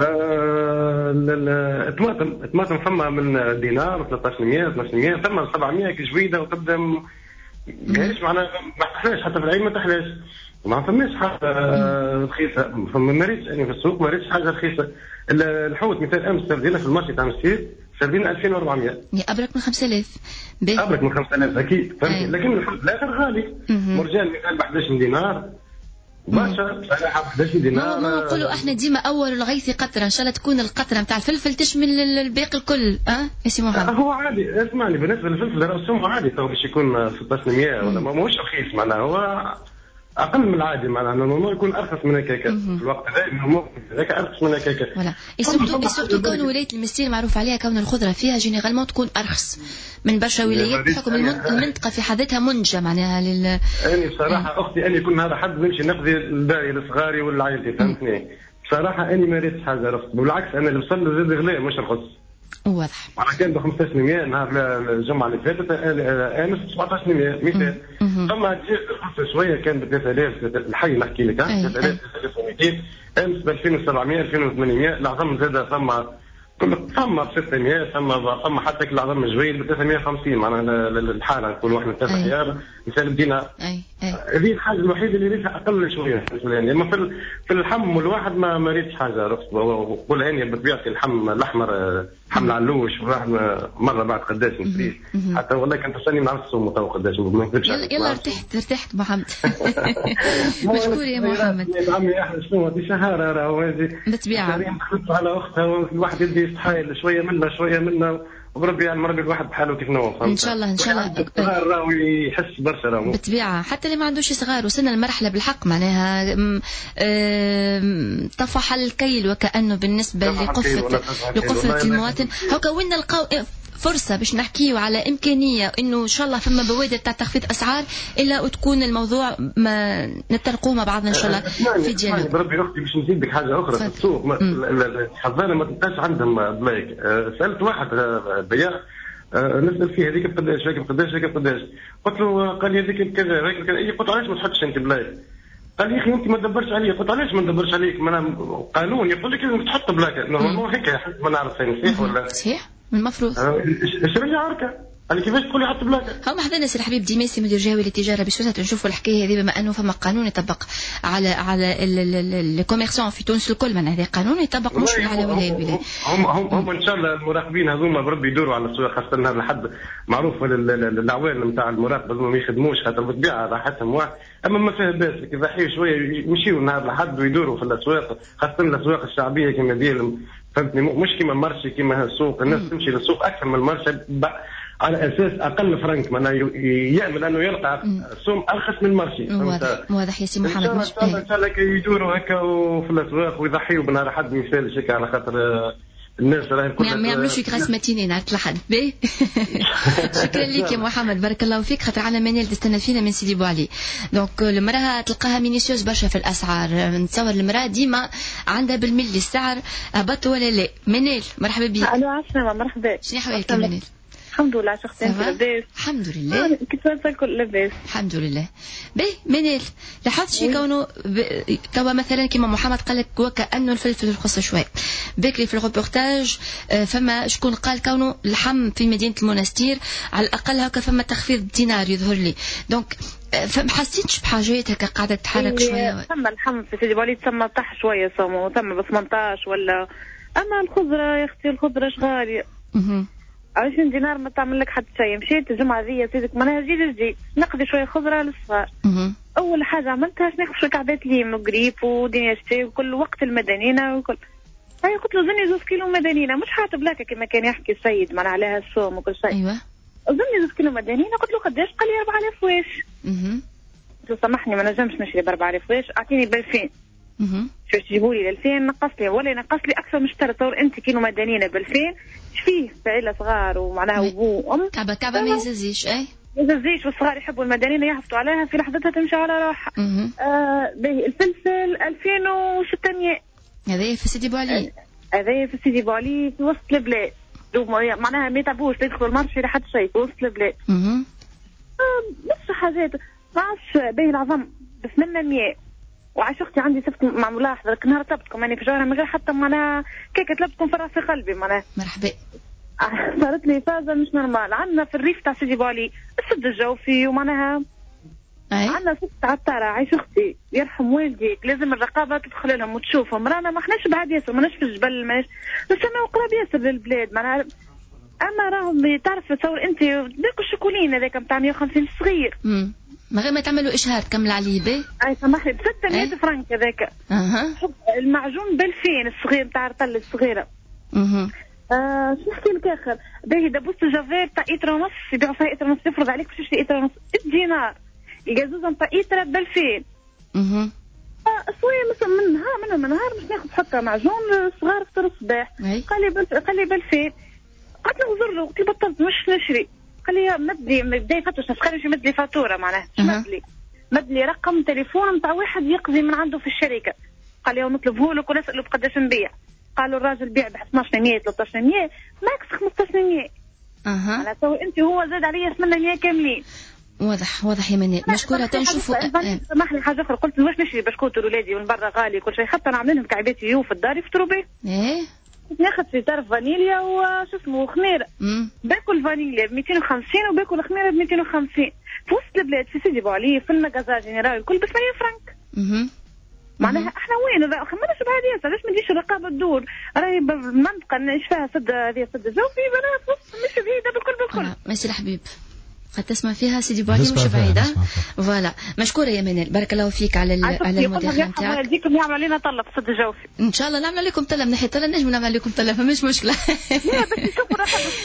الطماطم الطماطم فما من دينار ثلاثطاش مية اثناش مية ثم سبعمية كجويده وتبدا ماهيش معناها ما تحلاش حتى في العين ما تحلاش ما فماش حاجه رخيصه فما ما ريتش يعني في السوق ما ريتش حاجه رخيصه. الحوت مثال امس سردينا في المارشي تاع المستير سردينا ألفين وأربعمية يا ابرك من خمسة آلاف ابرك من خمسة آلاف اكيد فهمتي. لكن الاخر غالي مرجان مثال ب إحدى عشر دينار باشا صراحه ب إحدى عشر دينار. ما نقولوا احنا ديما اول الغيث قطره ان شاء الله تكون القطره نتاع الفلفل تشمل الباقي الكل اه يا سي محمد. هو عادي اسمعني بالنسبه للفلفل راسهم عادي تو باش يكون ستطاش مية ولا ماهوش رخيص معناها هو اقل من العادي معناها نورمال يكون ارخص من هكاك في الوقت هذا هذاك ارخص من هكاك. فوالا سورتو سورتو كون ولايه المستير معروف عليها كون الخضره فيها جينيرالمون تكون ارخص من برشا ولايات بحكم المنطقه في حد ذاتها منجه معناها لل. انا بصراحه اختي اني كل نهار حد نمشي نقضي الداري لصغاري ولا عائلتي فهمتني. بصراحه اني ما ريتش حاجه رخص بالعكس انا اللي وصل زاد غلاء مش رخص. واضح. معناها كان ب خمسطاش مية نهار الجمعه اللي فاتت امس سبعطاش مية مثال. ثم رخص شويه كان ب ثلاثة آلاف الحي نحكي لك ثلاثة آلاف ثلاثة ومئتين امس ب ألفين وسبعمية ألفين وثمانمية العظم زاد ثم كل ثم ب ستمية ثم ثم حتى كل العظم جويل ب ثلاثمية وخمسين معناها الحاله نقولوا احنا ثلاث ايام مثال بدينا. هذه الحاجه الوحيده اللي ريتها اقل شويه يعني اما في في اللحم الواحد ما ما ريتش حاجه رخص وقول هاني بطبيعتي اللحم الاحمر حمل علوش وراح مره بعد قداش نشريه حتى والله كنت استني ما نعرفش السوم تو قداش ما نكذبش. يلا ارتحت ارتحت محمد. مشكور يا محمد. يا عمي احنا شنو هذه شهاره راهو هذه بالطبيعه على اختها الواحد يدي يستحايل شويه منا شويه منا وربي يعني مربي الواحد بحاله كيف نوم ان شاء الله ان شاء الله صغار راهو يحس برشا راهو بالطبيعه حتى اللي ما عندوش صغار وصلنا المرحله بالحق معناها طفح الكيل وكانه بالنسبه لقفه لقفه المواطن هكا وين نلقاو فرصة باش نحكيو على إمكانية إنه إن شاء الله فما بوادر تاع تخفيض أسعار إلا وتكون الموضوع ما نتلقوه مع بعضنا إن شاء الله في ديالوج. بربي أختي باش نزيدك حاجة أخرى في السوق الحضانة ما تلقاش عندهم بلايك. سألت واحد بياع نسأل فيه هذيك بقداش هذيك بقداش هذيك بقداش قلت له قال لي هذيك كذا هذيك كذا قلت علاش ما تحطش أنت بلايك؟ قال لي يا اخي انت ما تدبرش علي. قلت علاش ما ندبرش عليك؟ ما انا قانون يقول لك لازم تحط بلاك نورمالمون هيك ما نعرف صحيح ولا صحيح المفروض ايش رجع عركه قال لي كيفاش تقولي حط بلاك. هم حضرنا سي الحبيب ديماسي مدير جهوي للتجاره بسوسه نشوفوا الحكايه هذه بما انه فما قانون يطبق على على الكوميرسون في تونس الكل من هذا قانون يطبق مش على ولايه البلاد. هم هم هم ان شاء الله المراقبين هذوما بربي يدوروا على السوق خاصه هذا الحد معروف العوان نتاع المراقبه هذوما ما يخدموش خاطر بالطبيعه راحتهم واحد اما ما فيها باس كيف يحيوا شويه يمشيوا نهار لحد ويدوروا في الاسواق خاصه الاسواق الشعبيه كما ديالهم فهمتني مش كما المارشي كما السوق الناس تمشي للسوق اكثر من المارشي على اساس اقل فرنك معناه يامل انه يلقى السوم ارخص من المارشي. واضح واضح يا سي محمد. ان شاء الله ان شاء الله يدوروا هكا وفي الاسواق ويضحيوا بنهار حد مثال هكا على خاطر الناس راهي كلها ما يعملوش فيك غاس ماتيني نهار الأحد. شكرا لك يا محمد بارك الله فيك خاطر عنا منال تستنى فينا من سيدي بوعلي. دونك المراه تلقاها مينيسيوس برشا في الاسعار نتصور المراه ديما عندها بالملي السعر هبط ولا لا. منال مرحبا بك. الو عسلامة مرحبا. شنو حوالك يا منال؟ الحمد لله شخصيا لاباس. الحمد لله. كيف الكل لاباس؟ الحمد لله. باهي منال لاحظت شي كونه ب... توا مثلا كيما محمد قال لك وكأنه الفلفل الخص شوي بكري في الروبورتاج فما شكون قال كونه اللحم في مدينة المنستير على الأقل هكا فما تخفيض دينار يظهر لي دونك فما حسيتش بحاجات هكا قاعدة تتحرك شوية؟ ثم اللحم في سيدي بوعلي تسمى طاح شوية سمو ثم ب ثمنطاش ولا أما الخضرة يا أختي الخضرة شغالية. عشرين دينار ما تعمل لك حتى شيء. مشيت الجمعة ذي سيدك معناها جي جي نقضي شوية خضرة للصغار. أول حاجة عملتها ناخذ شوية كعبات ليم وقريب ودنيا شتي وكل وقت المدنينة وكل. هاي قلت له زني زوز كيلو مدنينة مش حاطب لك كما كان يحكي السيد معناها عليها الصوم وكل شيء. أيوة. زني زوز كيلو مدنينة قلت له قداش؟ قال لي أربعة آلاف واش. قلت له سامحني ما نجمش نشري بأربعة آلاف واش أعطيني بألفين. شو تجيبوا لي ألفين نقص لي ولا ينقص لي أكثر من اشترى تصور أنت كيلو مدنينة بألفين فيه عائلة صغار ومعناها أبوه وأم. كعبة كعبة ما يززيش أي. ما يززيش والصغار يحبوا المدنينة يحفظوا عليها في لحظتها تمشي على روحها. آه باهي الفلفل ألفين وستمية. هذا في سيدي بوعلي. هذا في سيدي بوعلي في وسط البلاد. معناها ما يتعبوش يدخلوا المارشي لحد شيء في وسط البلاد. آه نفس حاجات ما عادش باهي العظم ب ثمانمية. وعاش اختي عندي صفت مع ملاحظه نهار طلبتكم اني في جوهره من غير حتى معناها كيك طلبتكم فرح في قلبي معناها مرحبا. صارت لي فازه مش نورمال. عندنا في الريف تاع سيدي بوعلي السد الجوفي ومعناها عندنا ست عطاره عايش اختي يرحم والديك لازم الرقابه تدخل لهم وتشوفهم رانا ما احناش بعد ياسر ماناش في الجبل ماناش بس انا قراب ياسر للبلاد معناها. اما راهم تعرف تصور انت ذاك الشوكولين هذاك نتاع مية وخمسين صغير من غير ما تعملوا اشهار كمل عليه باهي. اي سامحني ب ستمية فرنك هذاك. اها. المعجون ب ألفين الصغير نتاع الطل الصغيره. اها. آه شنو نحكي لك اخر باهي دابوس الجافير تاع ايتر ونص يبيعوا فيها ايتر ونص يفرض عليك باش تشري ايتر ونص دينار الجازوزه نتاع ايتر ب ألفين. اها. شويه مثلا من نهار من من نهار باش ناخذ حتى معجون صغار فطور الصباح قال لي بل... قال لي ب ألفين. قلت له نزور له قلت له بطلت مش نشري. قال لي مدلي بدا يفتش نسخر مش مدلي فاتوره معناها مش مدلي مدلي رقم تليفون نتاع واحد يقضي من عنده في الشركه. قال لي نطلبه لك ونساله بقداش نبيع. قالوا الراجل بيع ب اثناش ثلاثة عشر ماكس خمسطاش اها على تو انت هو زاد عليا ثمانمية كاملين. واضح واضح يا منال مشكوره. تنشوفوا سامحني حاجه اخرى قلت واش نشري بسكوت لاولادي من برا غالي كل شيء حتى نعمل لهم كعبات يو في الدار يفطروا به. ايه ناخذ في طرف فانيليا وشو اسمه خميره باكل فانيليا ب مئتين وخمسين وباكل خميره ب مئتين وخمسين في وسط البلاد في سيدي بوعلي في المغازا جينيرال الكل ب ثمانية فرنك. اها معناها احنا وين ماناش بعاد ياسر علاش ما تجيش الرقابه تدور راهي بالمنطقه نعيش فيها سد هذه سد الجوفي بلا في مش بعيده بالكل بالكل. ماشي الحبيب قد تسمع فيها سيدي بوعلي مش بعيده. فوالا مشكوره يا منال بارك الله فيك على على المداخله نتاعك. والديكم يعمل لنا طله في سد الجوفي ان شاء الله نعمل لكم طله من ناحيه طله نجم نعمل لكم طله فماش مشكله. لا بس نشوفوا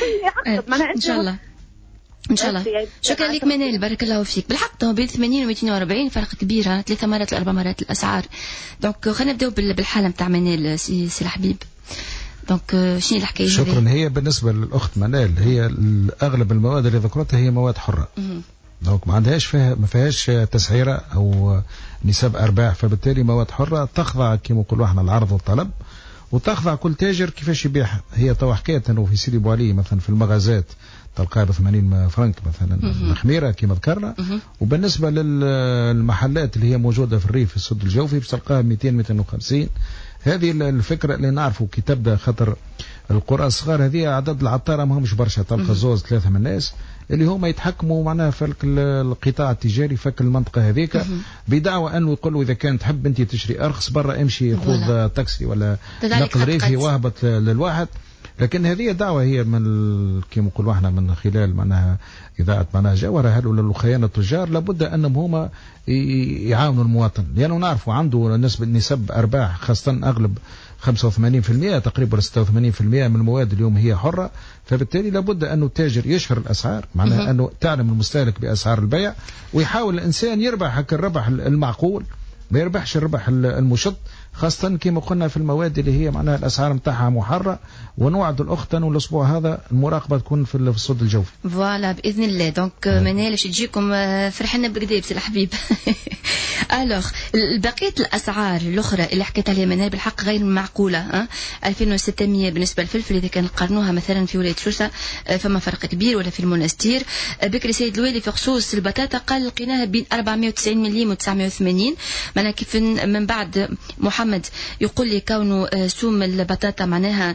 رقم ان شاء الله ان شاء الله. شكرا لك منال بارك الله فيك. بالحق تو بين ثمانين و مئتين وأربعين فرق كبير ثلاثه مرات لاربع مرات الاسعار. دونك خلينا نبداو بالحاله نتاع منال سي سي الحبيب. دونك شنو الحكايه هذه؟ شكرا. هي بالنسبه للاخت منال هي اغلب المواد اللي ذكرتها هي مواد حره. دونك ما عندهاش فيها ما فيهاش تسعيره او نسب ارباح فبالتالي مواد حره تخضع كما نقولوا احنا العرض والطلب وتخضع كل تاجر كيفاش يبيعها. هي تو حكايه انه في سيدي بوعلي مثلا في المغازات تلقاها ب ثمانين فرنك مثلا الخميره كما ذكرنا. وبالنسبه للمحلات اللي هي موجوده في الريف في السد الجوفي باش تلقاها مئتين مئتين وخمسين. هذه الفكره اللي نعرفوا كي تبدا خطر القرى الصغار هذه عدد العطاره ما همش برشا تلقى زوز ثلاثه من الناس اللي هما يتحكموا معناها في القطاع التجاري فك المنطقه هذيك بدعوى انه يقولوا اذا كان تحب انت تشري ارخص برا امشي خذ تاكسي ولا نقل ريفي واهبط للواحد. لكن هذه دعوة هي من كما نقولوا احنا من خلال معناها إذاعة معناها جوهرة هل ولا خيانة التجار لابد أنهم هما يعاونوا المواطن لأنه نعرفوا عنده نسبة نسب أرباح خاصة أغلب خمسة وثمانين بالمئة تقريبا ستة وثمانين بالمئة من المواد اليوم هي حرة. فبالتالي لابد أنه التاجر يشهر الأسعار معناها أنه تعلم المستهلك بأسعار البيع ويحاول الإنسان يربح هك الربح المعقول ما يربحش الربح المشط، خاصة كما قلنا في المواد اللي هي معناها الأسعار متاعها محرة. ونوعد الأخت أنه الأسبوع هذا المراقبة تكون في الصوت الجوفي. فوالا بإذن الله. دونك منالش تجيكم فرحنا بالكدا بس الحبيب. ألوغ بقية الأسعار الأخرى اللي حكيت عليها منال بالحق غير معقولة. أه؟ ألفين وستمية بالنسبة للفلفل إذا كان نقارنوها مثلا في ولاية سوسة فما فرق كبير، ولا في المنستير. بكري سيد الوالي في خصوص البطاطا قال لقيناها بين أربعمية وتسعين مليم وتسعمية وثمانين. معناها كيف من بعد محمد يقول لي كونه سوم البطاطا معناها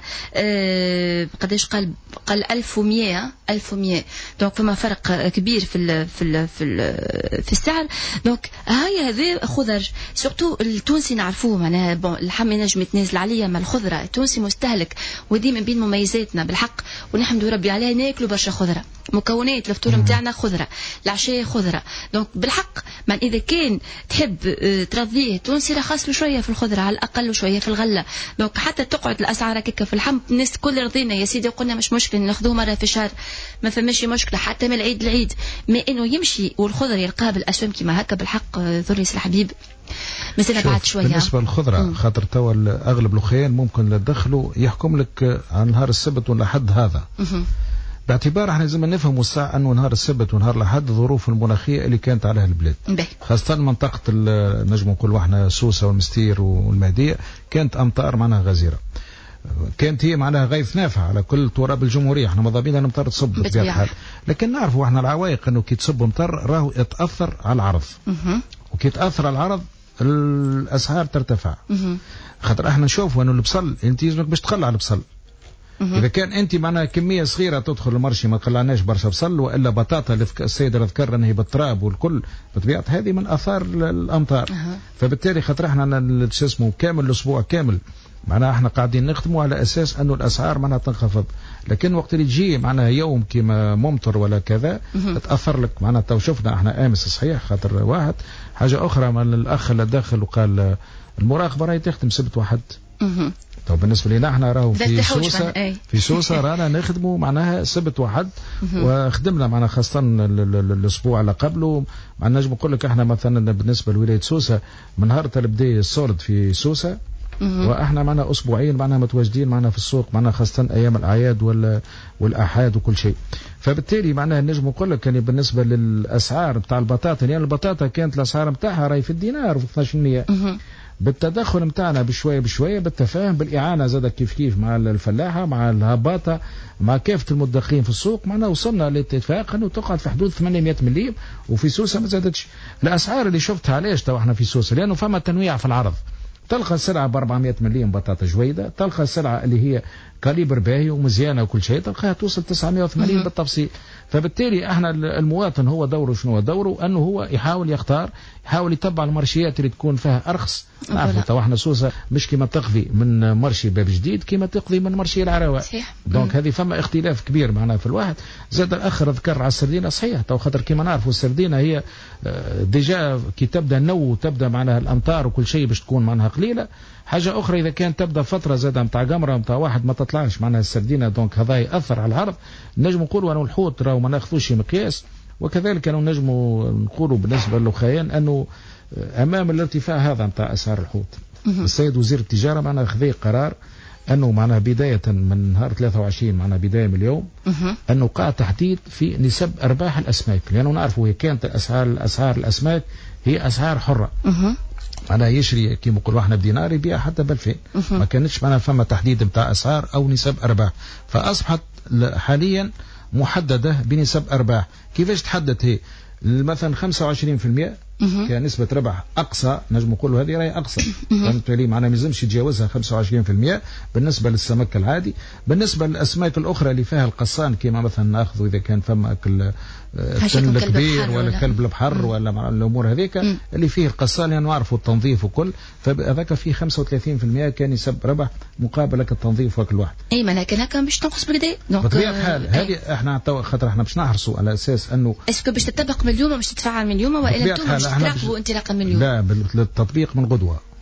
قداش قال قال ألف ومئة ألف ومئة. دونك فما فرق كبير في ال في ال في ال في السعر. دونك هاي هذا خضر سورتو التونسي نعرفوه معناها بون اللحم ينجم يتنازل عليا، ما الخضره التونسي مستهلك ودي من بين مميزاتنا بالحق ونحمد ربي عليها. ناكلوا برشا خضره، مكونات الفطور نتاعنا خضره، العشاء خضره. دونك بالحق من اذا كان تحب ترضيه تونسي رخص له شويه في الخضره على الاقل شويه في الغله. دونك حتى تقعد الاسعار هكاك في اللحم الناس كل رضينا يا سيدي قلنا مش مشكله ناخذوه مره في الشهر ما فماش مشكله حتى من العيد العيد، ما انه يمشي والخضر يلقاه بالاسهم كما هكا بالحق ذريس الحبيب مثلا بعد شويه. بالنسبه للخضره مم. خاطر توا اغلب الاخوان ممكن تدخلوا يحكم لك على نهار السبت ولا حد هذا مم. باعتبار احنا لازم نفهموا الساعه انه نهار السبت ونهار الاحد الظروف المناخيه اللي كانت عليها البلاد بي. خاصه منطقه نجم نقولوا احنا سوسه والمستير والمهديه كانت امطار معناها غزيره، كانت هي معناها غيث نافع على كل تراب الجمهوريه. احنا ماذا بينا نمطر تصب بطبيعه الحال، لكن نعرفوا احنا العوائق انه كي تصب مطر راهو يتاثر على العرض وكي تاثر على العرض الاسعار ترتفع. خاطر احنا نشوفوا انه البصل انت يلزمك باش تقلع البصل. إذا كان أنت معنا كمية صغيرة تدخل المرشي ما قلعناش برشا بصل، وإلا بطاطا اللي السيدة اللي ذكر أنه بالتراب والكل بطبيعة هذه من آثار الأمطار. أه. فبالتالي خاطر احنا شو اسمه كامل الأسبوع كامل معناها احنا قاعدين نخدموا على أساس أنه الأسعار معناها تنخفض، لكن وقت اللي تجي معناها يوم كما ممطر ولا كذا تأثر لك معناها. تو شفنا احنا أمس صحيح خاطر واحد حاجة أخرى من الأخ اللي داخل وقال المراقبة راهي تخدم سبت واحد. طب بالنسبه لنا احنا راهو في سوسه في سوسه رانا نخدموا معناها سبت واحد وخدمنا معنا خاصه الاسبوع اللي قبله. مع نجم نقول لك احنا مثلا بالنسبه لولايه سوسه من نهار تبدا الصورد في سوسه واحنا معنا اسبوعين معنا متواجدين معنا في السوق معنا خاصه ايام الاعياد ولا والاحاد وكل شيء. فبالتالي معناها نجم نقول لك يعني بالنسبه للاسعار بتاع البطاطا يعني البطاطا كانت الاسعار بتاعها راهي في الدينار في اثناش بالمئة بالتدخل متاعنا بشويه بشويه بالتفاهم بالاعانه زاد كيف كيف مع الفلاحه مع الهباطه مع كافه المدخرين في السوق معنا وصلنا لاتفاق انه تقعد في حدود ثمانمئة مليم. وفي سوسه ما زادتش الاسعار اللي شفتها. علاش تو احنا في سوسه؟ لانه فما تنويع في العرض. تلقى سلعه ب أربعمئة مليم بطاطا جويده، تلقى سلعه اللي هي كاليبر باهي ومزيانه وكل شيء تلقاها توصل تسعمئة وثمانين بالتفصيل. فبالتالي احنا المواطن هو دوره شنو دوره؟ انه هو يحاول يختار يحاول يتبع المارشيات اللي تكون فيها ارخص. نعرفوا تو احنا سوسه مش كما تقضي من مرشي باب جديد كما تقضي من مرشي العراوه. صحيح. دونك هذه فما اختلاف كبير معنا في الواحد. زاد الاخر ذكر على السردينه صحيح تو خاطر كما نعرفوا السردينه هي ديجا كي تبدا النو تبدا معناها الامطار وكل شيء باش تكون معناها قليله. حاجه اخرى اذا كانت تبدا فتره زاد نتاع قمره نتاع واحد ما تطلعش معناها السردينه دونك هذا ياثر على العرض. نجم نقولوا انه الحوت راهو ما ناخذوش مقياس. وكذلك انه نجم نقولوا بالنسبه للخيان انه امام الارتفاع هذا نتاع اسعار الحوت السيد وزير التجاره معنا خذ قرار انه معناها بدايه من نهار ثلاثة وعشرين معناها بدايه من اليوم انه قاع تحديد في نسب ارباح الاسماك. لانه نعرفوا هي كانت الاسعار الاسعار الاسماك هي اسعار حره. معناها يشري كيما نقولوا احنا بدينار يبيع حتى ب ألفين. ما كانتش معناها فما تحديد نتاع اسعار او نسب ارباح. فاصبحت حاليا محدده بنسب ارباح. كيفاش تحدد هي؟ مثلا خمسة وعشرين بالمئة كنسبة ربح أقصى نجم نقولوا هذه راهي أقصى. بالتالي معناها ما يلزمش يتجاوزها خمسة وعشرين بالمئة بالنسبة للسمك العادي. بالنسبة للأسماك الأخرى اللي فيها القصان كما مثلا نأخذ إذا كان فما أكل التن الكبير ولا كلب البحر ولا مع الأمور هذيك اللي فيه القصان يعني نعرفوا التنظيف وكل فهذاك فيه خمسة وثلاثين بالمئة كان يسب ربح مقابل التنظيف وكل واحد. أي ما لكن هكا باش تنقص بكدا. بطبيعة الحال هذه احنا خاطر احنا باش نحرصوا على أساس أنه اسكو باش تطبق من اليوم باش تدفع من اليوم وإلا أنتم باش تراقبوا انطلاقا من اليوم؟ لا بالتطبيق من غدوة.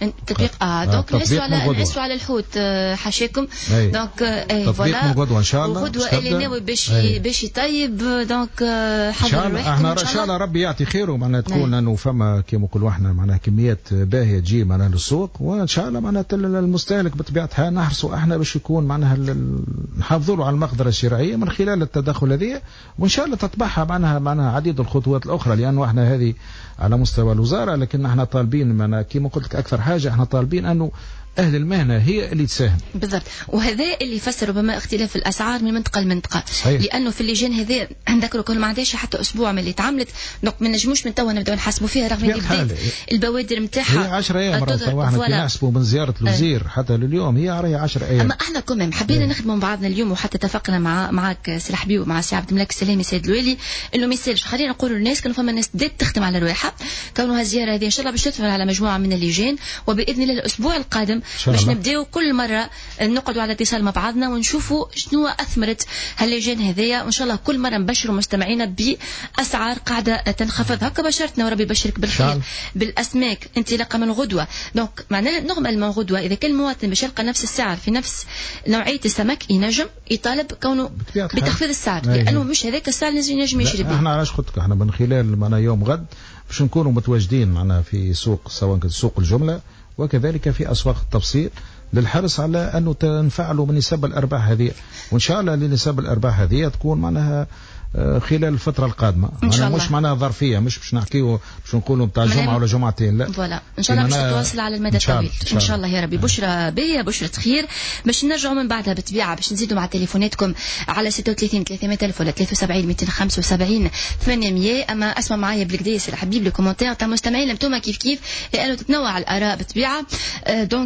تطبيق اه دونك نحسوا على نحسوا على الحوت آه حاشاكم دونك اي فوالا من غدوه ان شاء الله غدوه اللي ناوي باش باش يطيب دونك حضر روحكم احنا ان شاء الله ربي يعطي خير ومعناها تكون انه فما كيما نقولوا احنا معناها كميات باهيه تجي معناها للسوق وان شاء الله معناها المستهلك بطبيعتها نحرصوا احنا باش يكون معناها نحافظوا له على المقدره الشرائيه من خلال التدخل هذه وان شاء الله تتبعها معناها معناها عديد الخطوات الاخرى لانه احنا هذه على مستوى الوزاره لكن احنا طالبين معناها كيما قلت لك اكثر حاجه احنا طالبين انه أهل المهنة هي اللي تساهم بالضبط وهذا اللي يفسر ربما اختلاف الأسعار من منطقة لمنطقة صحيح. لأنه في اللجان هذا نذكروا كل ما عندهاش حتى أسبوع من اللي تعملت دونك ما نجموش من توا نبداو نحاسبوا فيها رغم اللي بدات البوادر نتاعها هي عشرة أيام توا احنا كي نحسبوا من زيارة الوزير حتى لليوم هي راهي عشرة أيام أما احنا كمان حبينا نخدموا مع بعضنا اليوم وحتى اتفقنا مع معاك سي الحبيب ومع سي عبد الملك السلامي سيد الوالي إنه ما يسالش خلينا نقولوا للناس كانوا فما ناس بدات تخدم على رواحها كونها الزيارة هذه إن شاء الله باش تدخل على مجموعة من اللجان وبإذن الله الأسبوع القادم باش نبداو كل مرة نقعدوا على اتصال مع بعضنا ونشوفوا شنو أثمرت هاللجان هذيا وإن شاء الله كل مرة نبشروا مستمعينا بأسعار قاعدة تنخفض هكا بشرتنا وربي يبشرك بالخير بالأسماك انطلاقا من غدوة دونك معناها نغمل من غدوة إذا كان المواطن باش يلقى نفس السعر في نفس نوعية السمك ينجم يطالب كونه بتخفيض السعر لأنه مش هذاك السعر لازم ينجم يشرب به. احنا علاش قلت لك احنا من خلال معنا يوم غد باش نكونوا متواجدين معنا في سوق سواء كان سوق الجملة وكذلك في أسواق التفصيل للحرص على أنه تنفعلوا من نسب الأرباح هذه وإن شاء الله لنسب الأرباح هذه تكون معناها خلال الفترة القادمة أنا مش معناها ظرفية مش باش نحكيه باش نقولوا بتاع جمعة ولا جمعتين لا فوالا إن شاء الله باش تتواصل على المدى الطويل إن شاء الله يا ربي بشرى بيا بشرة خير باش نرجعوا من بعدها بالطبيعة باش نزيدوا مع تليفوناتكم على ستة وثلاثين ثلاثمائة ألف ولا ثلاثة وسبعين مئتين وخمسة وسبعين ثمانمائة أما اسمع معايا بالكدا سي الحبيب لي كومنتير تاع مستمعين انتوما كيف كيف لأنه تتنوع الآراء بالطبيعة دونك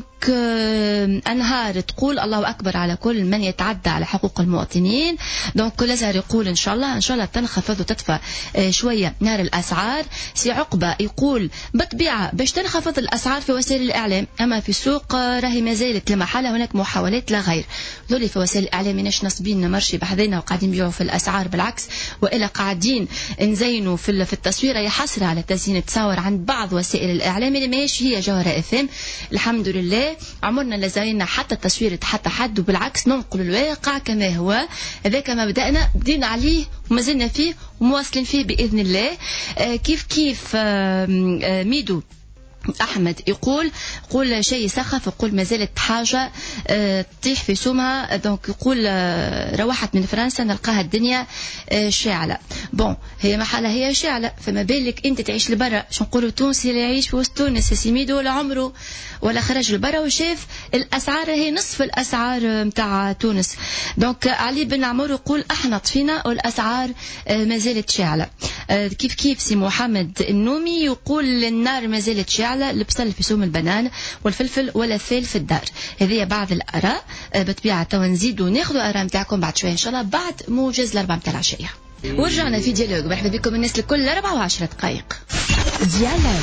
أنهار تقول الله أكبر على كل من يتعدى على حقوق المواطنين دونك الأزهر يقول إن شاء الله إن شاء الله تنخفض وتدفع شوية نار الأسعار سي عقبة يقول بالطبيعة باش تنخفض الأسعار في وسائل الإعلام أما في السوق راهي ما زالت لمحالة هناك محاولات لا غير ذولي في وسائل الإعلام ماناش نصبين مرشي بحذينا وقاعدين نبيعوا في الأسعار بالعكس وإلا قاعدين نزينوا في في التصوير هي حسرة على تزيين تصور عند بعض وسائل الإعلام اللي ماهيش هي جوهرة اف ام الحمد لله عمرنا لا زينا حتى التصوير حتى حد وبالعكس ننقل الواقع كما هو هذاك ما بدأنا بدينا عليه وما زلنا فيه ومواصلين فيه بإذن الله آه كيف كيف آه آه ميدو أحمد يقول يقول شيء سخف يقول ما زالت حاجة اه تطيح في سومها دونك يقول اه روحت من فرنسا نلقاها الدنيا اه شاعلة بون هي محالة هي شاعلة فما بالك أنت تعيش لبرا شو نقولوا تونسي اللي يعيش في وسط تونس سيميدو ولا عمره ولا خرج لبرا وشاف الأسعار هي نصف الأسعار متاع تونس دونك علي بن عمر يقول احنا طفينا والأسعار اه ما زالت شاعلة اه كيف كيف سي محمد النومي يقول النار ما زالت شاعلة البصل في سوم البنان والفلفل ولا ثيل في الدار هذه بعض الآراء بطبيعة توا نزيدوا ناخذوا آراء نتاعكم بعد شوية إن شاء الله بعد موجز الأربعة متاع العشية ورجعنا في ديالوج مرحبا بكم الناس الكل أربعة وعشرة دقائق ديالوج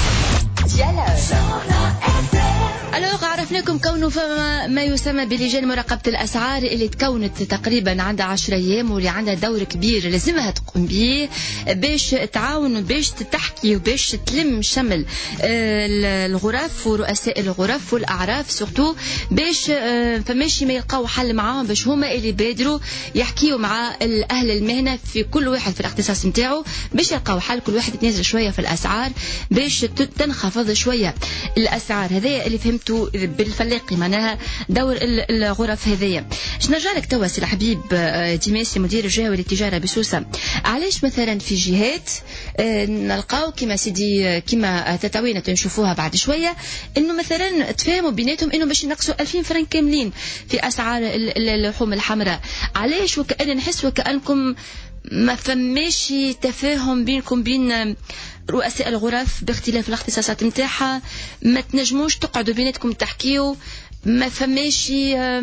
ديالوج ألوغ عرفناكم كونه فما ما يسمى بلجان مراقبة الأسعار اللي تكونت تقريبا عندها عشرة أيام واللي عندها دور كبير لازمها تقوم به باش تعاون باش تحكي وباش تلم شمل الغرف ورؤساء الغرف والأعراف سورتو باش فماشي ما يلقاو حل معاهم باش هما اللي بادروا يحكيوا مع أهل المهنة في كل واحد في الاختصاص نتاعو باش يلقاو حل كل واحد يتنازل شوية في الأسعار باش تنخفض شوية الأسعار هذا اللي فهمت بالفلاقي معناها دور الغرف هذيا. باش نرجع لك توا سي الحبيب ديماسي مدير الجهوي للتجاره بسوسه علاش مثلا في جهات نلقاو كما سيدي كما تتوينه نشوفوها بعد شويه انه مثلا تفاهموا بيناتهم انه باش ينقصوا ألفين فرنك كاملين في اسعار اللحوم الحمراء علاش وكأن نحس وكأنكم ما فماش تفاهم بينكم بين رؤساء الغرف باختلاف الاختصاصات نتاعها ما تنجموش تقعدوا بيناتكم تحكيوا ما فماش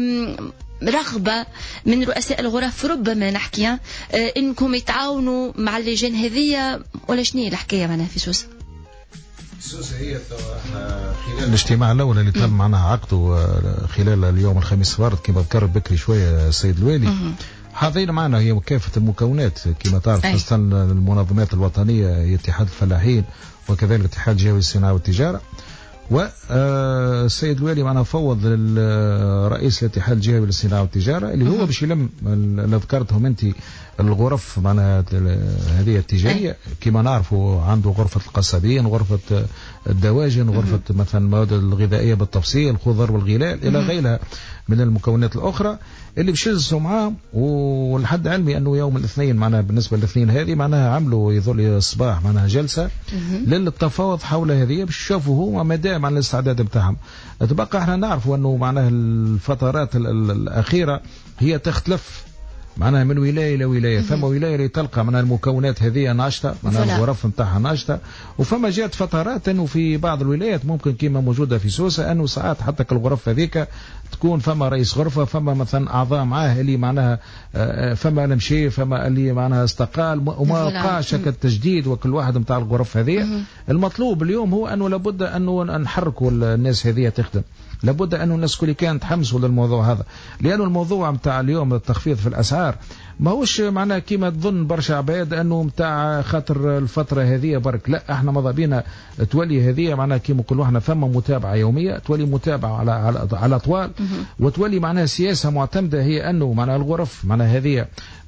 رغبة من رؤساء الغرف ربما نحكي انكم يتعاونوا مع اللجان هذه ولا شنو الحكايه معنا في سوسه سوسه هي خلال الاجتماع الاول اللي تم معنا عقده خلال اليوم الخميس فرد كما ذكر بكري شويه السيد الوالي حاضرين معنا هي كافة المكونات كما تعرف خاصة المنظمات الوطنية هي اتحاد الفلاحين وكذلك اتحاد الجهوي للصناعة والتجارة والسيد الوالي معنا فوض للرئيس الاتحاد الجهوي للصناعه والتجاره اللي هو باش يلم اللي ذكرتهم انت الغرف معناها هذه التجاريه كما نعرفوا عنده غرفه القصابين، غرفه الدواجن، غرفه مثلا المواد الغذائيه بالتفصيل، الخضر والغلال الى غيرها من المكونات الاخرى اللي باش يجلسوا معاه. والحد علمي انه يوم الاثنين معناها بالنسبه للاثنين هذه معناها عملوا يظل الصباح معناها جلسه للتفاوض حول هذه باش يشوفوا هما مدى مع الاستعداد بتاعهم. تبقى احنا نعرفوا انه معناها الفترات الاخيره هي تختلف معناها من ولايه الى ولايه. فما ولايه اللي تلقى من المكونات هذه ناشطه معناها الغرف نتاعها ناشطه، وفما جات فترات انه في بعض الولايات ممكن كيما موجوده في سوسه انه ساعات حتى الغرف هذيك تكون فما رئيس غرفه، فما مثلا اعضاء معاه اللي معناها فما اللي مشي، فما اللي معناها استقال وما وقعش التجديد وكل واحد نتاع الغرف هذه. المطلوب اليوم هو انه لابد انه نحركوا الناس هذه تخدم، لابد أن الناس كل كانت تحمسوا للموضوع هذا، لأنه الموضوع متاع اليوم التخفيض في الأسعار ما هوش معناه كيما تظن برشا عباد أنه متاع خاطر الفترة هذه برك. لا، احنا ماذا بينا تولي هذه معناه كيما نقولوا احنا فما متابعة يومية، تولي متابعة على على على طوال، وتولي معناها سياسة معتمدة هي أنه معناها الغرف معناها هذه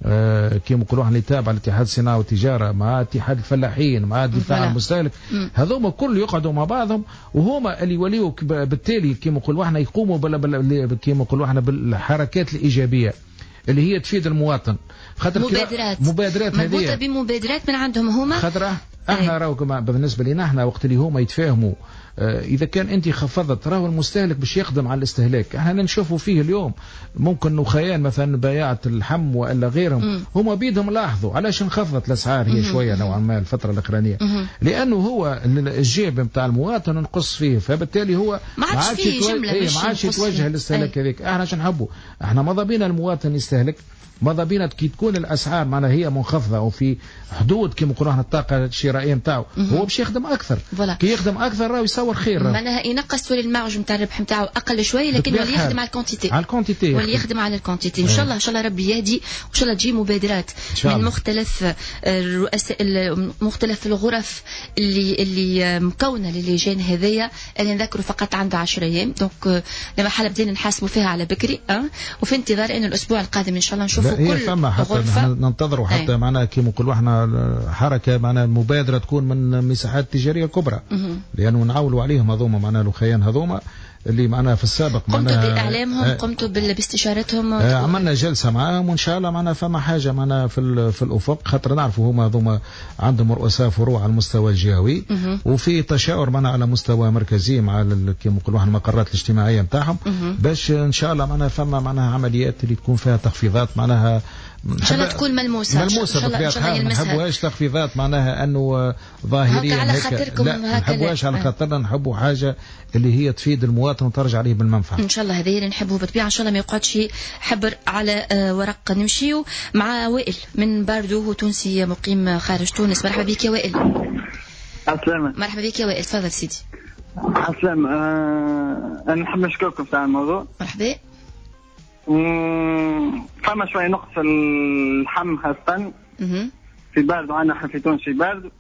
آه كيما نقولوا احنا اللي تابعة لاتحاد الصناعة والتجارة مع اتحاد الفلاحين مع الدفاع عن المستهلك، هذوما كل يقعدوا مع بعضهم وهما اللي يوليوا بالتالي كيما نقولوا احنا يقوموا كيما نقولوا احنا بالحركات الإيجابية اللي هي تفيد المواطن. خاطر مبادرات مبادرات مربوطة بمبادرات من عندهم هما. خاطر احنا راهو بالنسبه لنا احنا وقت اللي هما يتفاهموا اه اذا كان انت خفضت راهو المستهلك باش يخدم على الاستهلاك. احنا نشوفوا فيه اليوم ممكن نخيان مثلا بياعة اللحم والا غيرهم هما بيدهم لاحظوا علاش انخفضت الاسعار هي شويه نوعا ما الفتره الاخرانيه، لانه هو الجيب نتاع المواطن نقص فيه، فبالتالي هو ما عادش جمله ايه ما عادش يتوجه للاستهلاك هذيك. احنا شنو نحبوا؟ احنا ماذا بينا المواطن يستهلك، ماذا بينا كي تكون الاسعار معناها هي منخفضه او في حدود كما نقولوا احنا الطاقه الشرائيه نتاعو، هو باش يخدم اكثر. كي يخدم اكثر راه يصور خير، معناها ينقص ولي المارج نتاع الربح نتاعو اقل شويه، لكن ولي يخدم على الكونتيتي على الكونتيتي ولي يخدم على الكونتيتي. ان شاء الله ان شاء الله ربي يهدي، وان شاء الله تجي مبادرات من مختلف الرؤساء مختلف الغرف اللي اللي مكونه للجان هذيا اللي نذكروا فقط عندها عشرة ايام. دونك لما حاله بدينا نحاسبوا فيها على بكري أه؟ وفي انتظار انه الاسبوع القادم ان شاء الله نشوفوا كل فما حتى ننتظروا حتى معنا كيما نقولوا احنا حركه معنا مبادره تكون من مساحات تجاريه كبرى، لانه نعولوا عليهم هذوما معنا الاخيان هذوما اللي معنا في السابق قمتوا باعلامهم آه قمتوا باستشارتهم آه عملنا جلسه معاهم، وان شاء الله معنا فما حاجه معنا في في الافق، خاطر نعرفوا هما هذوما عندهم رؤساء فروع على المستوى الجهوي وفي تشاور معنا على مستوى مركزي مع كيما نقولوا احنا المقرات الاجتماعيه نتاعهم، باش ان شاء الله معنا فما معناها عمليات اللي تكون فيها تخفيضات معناها ان شاء الله تكون ملموسه ملموسه بطبيعه الحال. ما نحبوهاش تخفيضات معناها انه ظاهريه على خاطركم، لا ما نحبوهاش على خاطرنا، نحبوا حاجه اللي هي تفيد المواطن وترجع عليه بالمنفعه. ان شاء الله هذه اللي نحبوه بالطبيعه، ان شاء الله ما يقعدش حبر على ورق. نمشيو مع وائل من باردو، هو تونسي مقيم خارج تونس. مرحبا بك يا وائل. السلام. مرحبا بك يا وائل، تفضل سيدي. السلام. آه انا نحب نشكركم في الموضوع. مرحبا. فما شوية نقص اللحم خاصة في باردو، عنا في تونس في باردو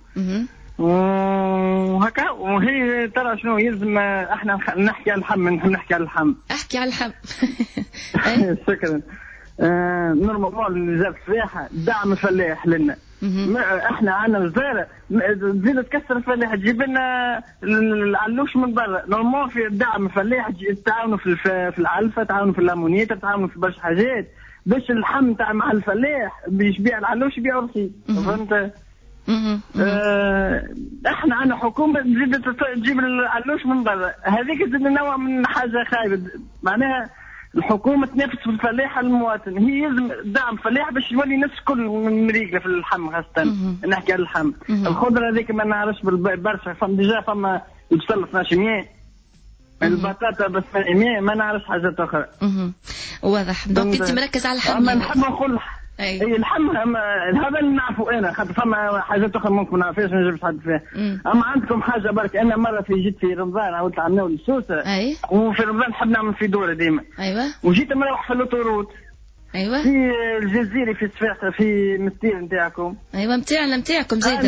وهكا. وهي ترى شنو يلزم احنا نحكي على اللحم، نحب نحكي على اللحم. احكي على اللحم. شكرا. آه نورمالمون وزارة السياحة دعم الفلاح لنا. احنا عنا وزارة تزيد تكسر الفلاح، تجيب لنا العلوش من برا. نورمال في دعم الفلاح، تعاونوا في في العلفة، تعاونوا في الليمونيتر، تعاونوا في برشا حاجات باش اللحم تاع مع الفلاح باش يبيع العلوش يبيع رخيص. فهمت؟ اه احنا عنا حكومة تزيد تجيب العلوش من برا، هذيك تزيد نوع من حاجة خايبة. معناها الحكومة تنافس في الفلاح على المواطن، هي يلزم دعم فلاح باش يولي الناس كل مريقلة في اللحم خاصة. نحكي على اللحم. الخضرة هذيك ما نعرفش برشا، فما ديجا فما البصل اثناش مية، البطاطا ب ثمانمية، ما نعرفش حاجات أخرى. واضح. دونك أنت مركز على اللحم. أما نحب نقول اي اللحم هذا اللي نعرفه انا، خاطر فما حاجات اخرى ممكن ما نعرفهاش ما نجيبش حد فيها. اما عندكم حاجه برك. انا مره في جيت في رمضان عاودت عملنا للسوسه، اي وفي رمضان نحب نعمل في دوره ديما. ايوه. وجيت مروح في الاوتوروت. ايوه. في الجزيري في صفاقه في مستير نتاعكم. ايوه نتاعنا نتاعكم زايده.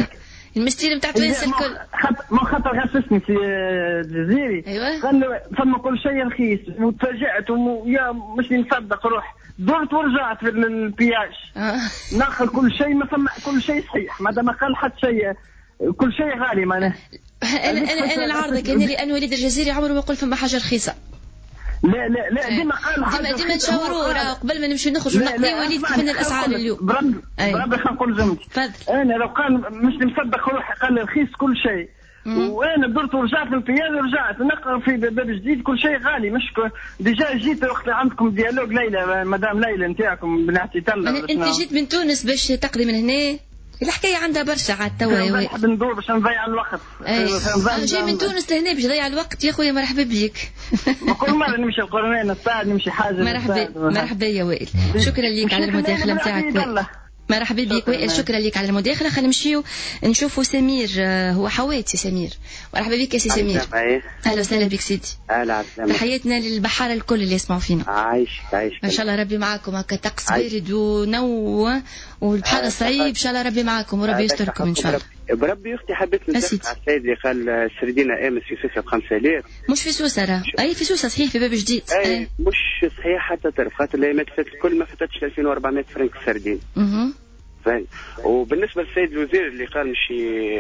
المستير نتاع توانسه الكل. ما خاطر غششني في الجزيري. ايوه. قال له ثم كل شيء رخيص وتفاجأت ويا مش نصدق روح دورت ورجعت في البياج. آه. ناخذ كل شيء ما ثم كل شيء صحيح ما دام قال حتى شيء كل شيء غالي معناه. انا انا انا العارضه كان لان وليد الجزيري عمره ما يقول فما حاجه رخيصه. لا لا لا ديما قال ديما ديما نشاوروا راه قبل ما نمشي نخرجوا نقضي وليد كيف الاسعار اليوم. بربي بربي خلينا نقول جملتي. انا لو قال مش مصدق روحي قال لي رخيص كل شيء. وانا درت ورجعت من البيان ورجعت نقرا في باب جديد كل شيء غالي مش ديجا جيت وقت عندكم ديالوج ليلى مدام ليلى نتاعكم بناتي تلا. انت جيت من تونس باش تقضي من هنا الحكايه عندها برشا عاد توا نحب ندور باش نضيع الوقت. انا جاي من تونس لهنا باش نضيع الوقت يا خويا مرحبا بك. كل مره نمشي القرنين الساعه نمشي حاجه. مرحبا مرحبا يا وائل شكرا ليك على المداخله نتاعك. مرحبا بك وائل شكرا لك على المداخله. خلينا نمشيو نشوفوا سمير هو حواتي سمير. مرحبا بك يا سي سمير. اهلا وسهلا بك سيدي. اهلا وسهلا. تحياتنا للبحاره الكل اللي يسمعوا فينا. عايش عايش ان شاء الله ربي معاكم هكا طقس بارد ونو والبحاره صعيب ان شاء الله ربي معاكم وربي يستركم ان شاء الله. بربي اختي حبيت نتفق على السيد اللي قال السردينه امس في سوسه ب خمسة آلاف. مش في سوسه راه اي في سوسه صحيح في باب جديد. اي, أي. مش صحيح حتى تعرف خاطر الايامات فاتت الكل ما فاتتش ألفين وأربعمائة فرنك السردين. اها فاهم. وبالنسبه للسيد الوزير اللي قال مش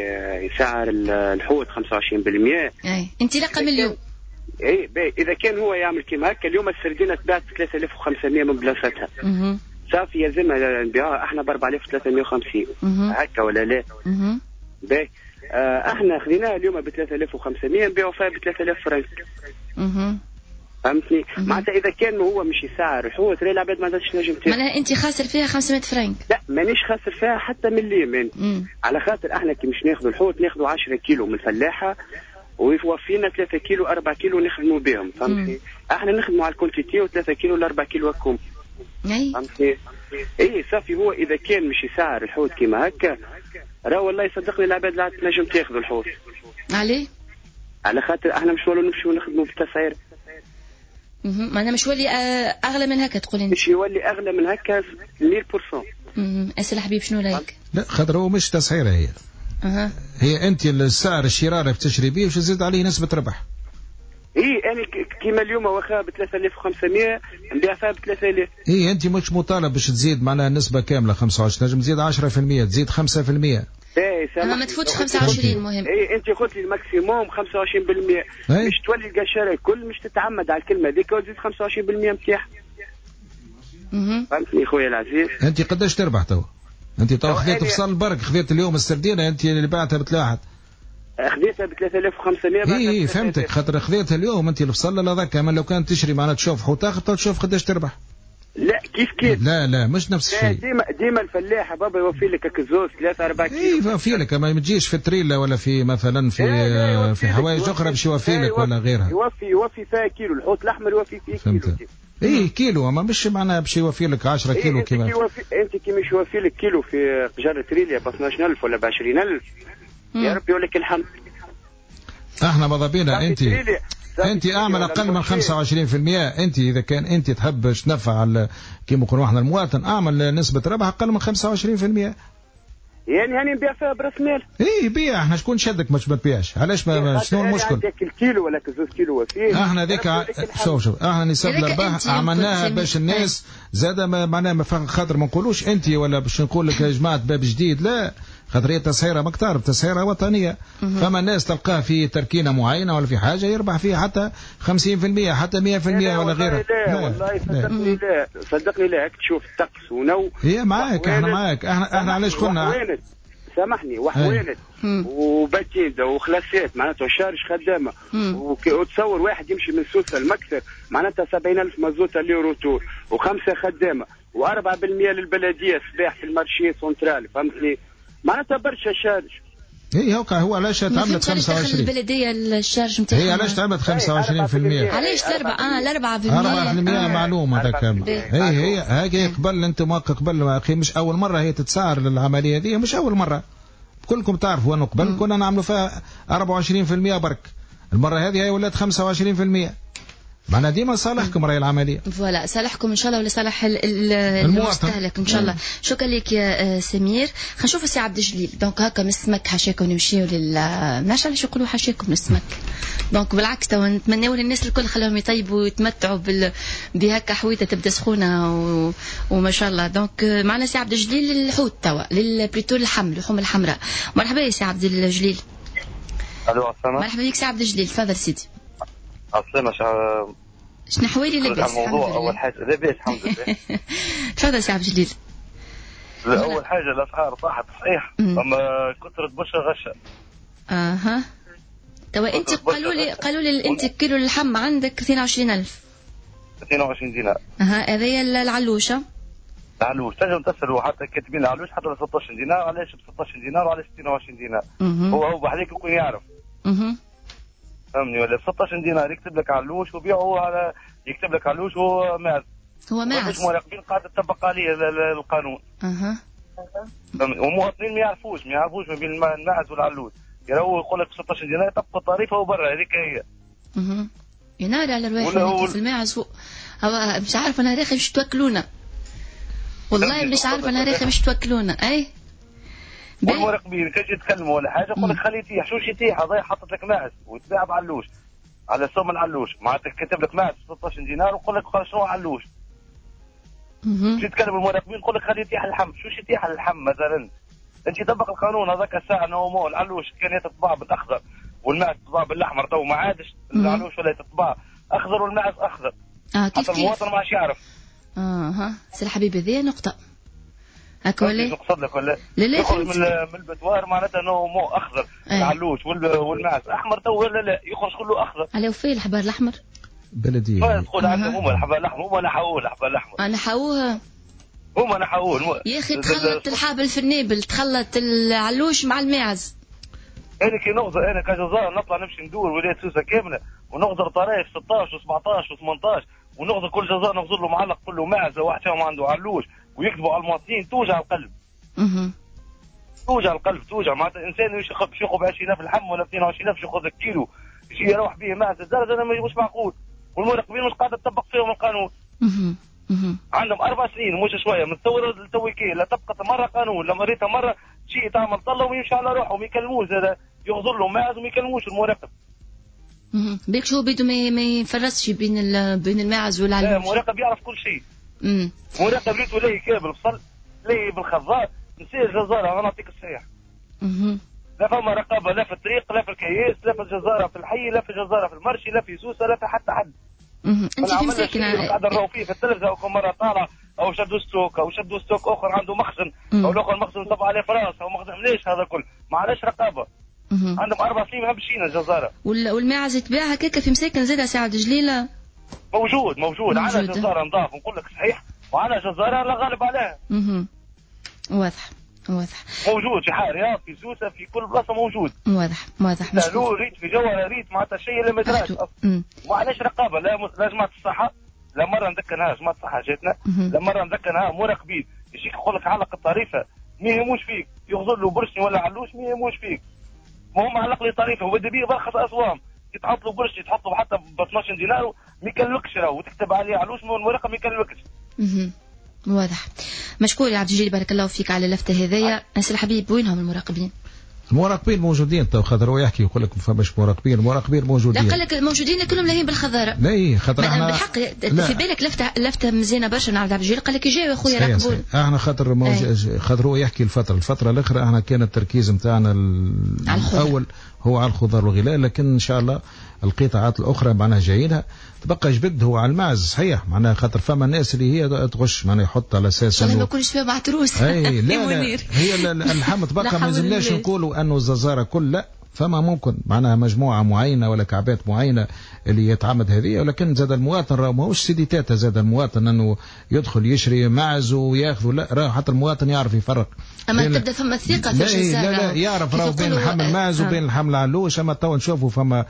يسعر الحوت خمسة وعشرين بالمئة. اي انت لقى مليون. اي اذا كان هو يعمل كيما هكا اليوم السردينه تباعت ب ثلاثة آلاف وخمسمائة من بلاصتها. اها صافي يلزمها نبيعها احنا ب أربعة آلاف وثلاثمائة وخمسين هكا ولا لا؟ اها باهي آه احنا خذيناها اليوم ب ثلاثة آلاف وخمسمائة نبيعوا فيها ب ثلاثة آلاف فرنك. اها فهمتني؟ معناتها اذا كان هو مش يسعر الحوت راه العباد ما عادش تنجم تاكل. معناها انت خاسر فيها خمسمائة فرنك؟ لا مانيش خاسر فيها حتى مليم يعني. على خاطر احنا كي مش ناخذ الحوت ناخذ عشرة كيلو من الفلاحه ويوفينا ثلاثة كيلو أربعة كيلو نخدموا بهم فهمتني؟ احنا نخدموا على الكونتيتي و3 كيلو ل أربعة كيلو هكم. اي فهمتني؟ اي صافي هو اذا كان مش يسعر الحوت كيما هكا راه والله يصدقني العباد لا تنجم تاخذ الحوت. عليه؟ على خاطر احنا مش ولو نمشيو نخدموا بالتسعير. اها معناها مش ولي اغلى من هكا تقول انت؟ مش يولي اغلى من هكا مية بالمية. اها اسال حبيب شنو رايك؟ لا خاطر هو مش تسعيره هي. اها هي انت السعر الشراء اللي بتشري بيه باش تزيد عليه نسبه ربح. اي انا كيما اليوم واخا ب ثلاثة آلاف وخمسمائة نبيع فيها ب ثلاثة آلاف. اي انت مش مطالب باش تزيد معناها نسبه كامله خمسة وعشرين نجم تزيد عشرة بالمئة تزيد خمسة بالمئة. اي اما ما تفوتش خمسة وعشرين مهم. اي انت قلت لي الماكسيموم خمسة وعشرين بالمئة مش تولي القشره الكل مش تتعمد على الكلمه هذيك وتزيد خمسة وعشرين بالمئة نتاعها. اها فهمتني خويا العزيز. انت قداش تربح تو؟ انت تو خذيت بصل برك خذيت اليوم السردينه انت اللي بعتها بتلاحظ. خذيتها ب ثلاثة آلاف وخمسمائة. اي اي فهمتك خاطر خذيتها اليوم انت البصل هذاك اما لو كان تشري معناتها تشوف حوت تاخذ تشوف قداش تربح. لا كيف كيف لا لا مش نفس الشيء. ديما ديما الفلاح بابا يوفي لك كزوز ثلاثة أربعة كيلو. اي يوفي لك ما تجيش في تريلا ولا في مثلا في إيه في حوايج اخرى باش يوفي لك ولا غيرها. يوفي يوفي فيها كيلو الحوت الاحمر يوفي فيه كيلو. اي كيلو اما مش معناها باش يوفي لك عشرة كيلو إيه كيما. انت كي مش يوفي لك كيلو في قجر تريليا ب اثناش ألف ولا ب عشرين ألف يا ربي ولك الحمد. احنا ماذا بينا انت انت اعمل اقل من خمسة وعشرين بالمئة. انت اذا كان انت تحب تنفع على كيما نقولوا احنا المواطن اعمل نسبه ربح اقل من خمسة وعشرين بالمئة. يعني هاني نبيع فيها براس مال. اي بيع احنا شكون شدك باش ما تبيعش علاش ما شنو المشكل؟ عندك الكيلو ولا زوج كيلو وفيه. احنا ذيك شوف شوف احنا نسب الارباح عملناها باش الناس زاد معناها ما خاطر ما نقولوش انت ولا باش نقول لك يا جماعه باب جديد لا خاطر هي تسعيره مكتار تسعيره وطنيه. فما الناس تلقاه في تركينه معينه ولا في حاجه يربح فيها حتى خمسين بالمئة حتى مئة بالمئة ولا غيرها. لا والله صدقني لا صدقني لا تشوف الطقس ونو. هي معاك احنا معاك احنا احنا علاش قلنا سامحني وحوانت وباتيدا وخلاسات معناتها شارج خدامه وتصور واحد يمشي من سوسه المكتب معناتها سبعين ألف مازوت اللي روتور وخمسه خدامه وأربعة بالمئة للبلديه صباح في المارشي سنترال فهمتني معناتها برشا شارج. اي هو هو علاش تعملت خمسة وعشرين البلديه الشارج نتاعها هي علاش تعملت خمسة وعشرين بالمئة علاش الأربعة اه الأربعة بالمئة أربعة بالمئة معلوم هذاك هي هي هاكي قبل انت ما قبل اخي مش اول مره هي تتسعر للعمليه هذه مش اول مره كلكم تعرفوا انه قبل كنا نعملوا فيها أربعة وعشرين بالمئة برك المره هذه هي ولات خمسة وعشرين بالمئة معنا ديما صالحكم راي العملية. فوالا صالحكم إن شاء الله ولصالح المستهلك إن شاء الله. شكرا لك يا سمير. خلينا نشوفوا سي عبد الجليل. دونك هكا من السمك حاشاكم نمشيو لل ماشي علاش يقولوا حاشاكم من السمك. دونك بالعكس تو نتمناو للناس الكل خليهم يطيبوا ويتمتعوا بال بهكا حويته تبدا سخونه و... وما شاء الله. دونك معنا سي عبد الجليل الحوت توا للبريتو اللحم اللحوم الحمراء. مرحبا يا سي عبد الجليل. الو السلام. مرحبا بك سي عبد الجليل تفضل سيدي. السلامة. شنو حوالي لاباس؟ الموضوع أول حاجة لاباس الحمد لله. تفضل سي عبد الجليل. أول حاجة الأسعار طاحت صحيح، أما كثرت برشا غشة. أها. توا أنت قالوا لي قالوا لي أنت كيلو اللحم عندك اثنين وعشرين ألف. اثنين وعشرين دينار. أها هذايا العلوشة. العلوش تنجم تسألوا حتى كاتبين العلوش حتى ب ستة عشر دينار، علاش ب ستة عشر دينار وعلاش اثنين وعشرين دينار؟ هو هو بحذاك يكون يعرف. اها. فهمني ولا ب ستة عشر دينار يكتب لك علوش وبيعه على يكتب لك علوش هو ماعز. هو ماعز. مش مراقبين قاعدة تطبق عليه القانون. اها. ومواطنين ما يعرفوش ما يعرفوش ما بين الماعز والعلوش. يراو يقول لك ستة عشر دينار تبقى الطريفة وبرا هذيك هي. اها. ينادي على الواحد في الماعز فوق. هو مش عارف انا راخي باش توكلونا. والله مش عارف انا راخي باش توكلونا اي. والمراقبين كي يتكلموا ولا حاجه يقول لك خليه يتيح شو يتيح هذا حطت لك ماعز وتباع بعلوش على سوم العلوش معناتها كتب لك ماعز ستة عشر دينار ويقول لك شنو علوش. كي يتكلم المراقبين يقول لك خليه يتيح اللحم شو يتيح اللحم مثلا. انت طبق القانون هذاك الساعه نومو العلوش كان يتطبع بالاخضر والماعز تطبع بالاحمر تو ما عادش العلوش ولا تطبع اخضر والماعز اخضر. اه كيف حتى المواطن ما عادش يعرف. اها سي الحبيب هذه نقطه هكا ولا نقصد لك ولا لا لا يخرج من من البتوار معناتها انه مو اخضر العلوش والماعز احمر تو ولا لا يخرج كله اخضر. على وفي الحبار الاحمر بلديه تقول عندهم هما الحبار الاحمر هما نحوه الحبار الاحمر. انا نحووها هما نحوه يا اخي تخلط الحابل في النابل تخلط العلوش مع الماعز. انا كي نغزر انا كجزار نطلع نمشي ندور ولايه سوسه كامله ونغزر طرايف ستة عشر وسبعطاش وثمنطاش ونغزر كل جزار نغزر له معلق كله ماعز واحد فيهم عنده علوش ويكذبوا على المواطنين توجع القلب. اها توجع القلب توجع معناتها الانسان باش ياخذ ب عشرين ألف اللحم ولا اثنين وعشرين ألف ياخذ كيلو يجي يروح به ماعز الدرجه هذا مش معقول والمراقبين مش قاعده تطبق فيهم القانون. اها اها عندهم اربع سنين مش شويه من الثوره لتويكي لا تبقى مره قانون لا مريتها مره شيء تعمل طله ويمشي على روحه وما يكلموش هذا يغزر له ماعز وما يكلموش المراقب. اها بيك شو بده ما ما يفرسش بين بين الماعز والعلوش. لا المراقب يعرف كل شيء. امم مراقب ريتو لي كابل بصل لي بالخضار نسي الجزاره انا نعطيك الصحيح. اها لا فما رقابه لا في الطريق لا في الكياس لا في الجزاره في الحي لا في الجزاره في المرشي لا في سوسه لا في حتى حد. اها انت في مساكن قاعد نراو فيه في التلفزه او مره طالع او شدوا ستوك او شدوا ستوك اخر عنده مخزن او الاخر مخزن طبع عليه فراس او مخزن ليش هذا كل ما علاش رقابه. عندهم اربع سنين مهبشين الجزاره. والماعز يتباع هكاك في مساكن زاد ساعه جليله موجود موجود على جزاره نضاف نقول لك صحيح وعلى جزاره لا غالب عليها. اها واضح واضح موجود في حال رياض في سوسه في كل بلاصه موجود. واضح واضح مش له ريت في جوهره ريت معناتها الشيء اللي ما يدراش اصلا. وعلاش رقابه لا لا جماعه الصحه لا مره نذكرها جماعه الصحه جاتنا لا مره نذكرها مراقبين يجيك يقول لك علق الطريفه ما يهموش فيك يغزر له برشني ولا علوش ما يهموش فيك. ما هم علق لي طريفه وبدا بيه برخص اسوام يتحط له برشني تحط له حتى ب اثناش دينار ما يكلفكش راهو وتكتب عليه علوش من المراقب ما يكلفكش. اها واضح. مشكور يا عبد الجليل بارك الله فيك على اللفته هذيا. ناس الحبيب وينهم المراقبين؟ المراقبين موجودين تو خاطر هو يحكي يقول لك ما فماش مراقبين المراقبين موجودين. لا قال لك موجودين كلهم لاهين بالخضاره. لا خاطر احنا بالحق في بالك لفته لفته مزيانه برشا نعرف عبد الجليل قال لك يجيو يا خويا راقبون. احنا خاطر موج... خاطر هو يحكي الفتره الفتره الاخرى احنا كان التركيز نتاعنا الاول هو على الخضار والغلاء لكن ان شاء الله القطاعات الاخرى معناها جايينها تبقى جبد هو على الماعز صحيح معناها خاطر فما الناس اللي هي تغش معناها يحط على اساس انه ما كلش فيها معتروس. اي لا, لا هي اللحم تبقى ما لازمناش نقولوا انه الززاره كل لا فما ممكن معناها مجموعه معينه ولا كعبات معينه اللي يتعمد هذه ولكن زاد المواطن راه ماهوش سيديتاتا زاد المواطن انه يدخل يشري معز وياخذ لا راه حتى المواطن يعرف يفرق. اما تبدا فما ثقه في الجزائر. لا لا يعرف راه بين الحمل المعز وبين الحمل علوش اما تو نشوفوا فما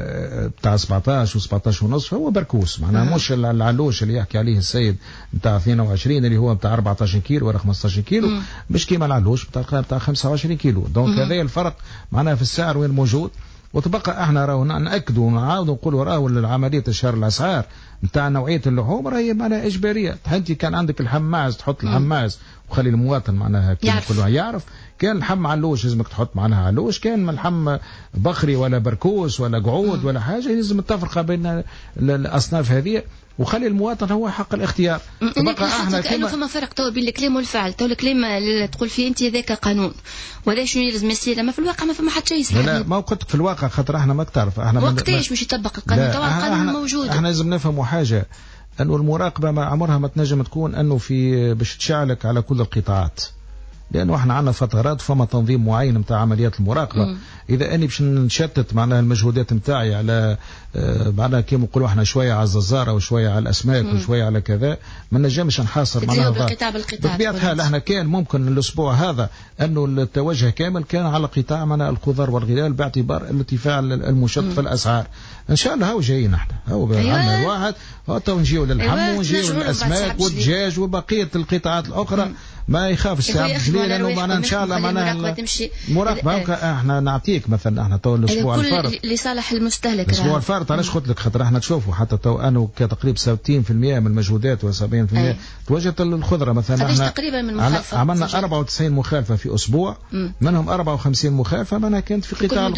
بتاع سبعطاش وسبعطاش ونص هو بركوس معناها مش العلوش اللي يحكي عليه السيد بتاع اثنين وعشرين اللي هو بتاع أربعطاش كيلو ولا خمسطاش كيلو مش كيما العلوش بتاع بتاع خمسة وعشرين كيلو دونك هذا الفرق معناها في السعر وين موجود وتبقى احنا راهو ناكدوا ونعاودوا نقولوا راهو العمليه تشهير الاسعار نتاع نوعيه اللحوم راهي معناها اجباريه. انت كان عندك الحماز تحط الحماز وخلي المواطن معناها كله يعرف. كان اللحم علوش لازمك تحط معناها علوش، كان من اللحم بخري ولا بركوس ولا قعود ولا حاجه لازم التفرقه بين الاصناف هذه وخلي المواطن هو حق الاختيار. تبقى احنا كانه فما فرق تو بين الكلام والفعل. تو الكلام اللي تقول فيه انت هذاك قانون ولا شنو يلزم يصير، لما في الواقع ما فما حتى شيء. لا ما قلت في الواقع خاطر احنا ما تعرف احنا وقتاش مش يطبق القانون. تو القانون موجود. احنا لازم نفهموا حاجه انه المراقبه ما عمرها ما تنجم تكون انه في باش تشعلك على كل القطاعات، لانه احنا عندنا فترات فما تنظيم معين نتاع عمليات المراقبه. مم. اذا اني باش نشتت معناها المجهودات نتاعي على آه معناها كيما نقولوا احنا شويه على الززاره وشويه على الاسماك مم. وشويه على كذا ما نجمش نحاصر معناها بالقطاع بالقطاع. بطبيعه الحال احنا كان ممكن الاسبوع هذا انه التوجه كامل كان على قطاع معناها الخضر والغلال باعتبار الارتفاع المشط في الاسعار. ان شاء الله هاو جايين احنا هاو أيوة. عندنا الواحد هاو نجيو للحم أيوة. ونجيو للاسماك والدجاج وبقيه القطاعات الاخرى. مم. ما يخاف الساعه جليل انه معنا ان شاء الله معناها المراقبه. احنا نعطيك مثلا احنا تو الاسبوع الفارط لصالح المستهلك. الاسبوع الفارط علاش قلت لك خاطر احنا تشوفوا حتى تو انا كتقريب ستين بالمئة من المجهودات وسبعين بالمئة توجهت للخضره. مثلا احنا تقريبا من مخالفة عملنا أربعة وتسعين مخالفه في اسبوع مم. منهم أربعة وخمسين مخالفه معناها كانت في قطاع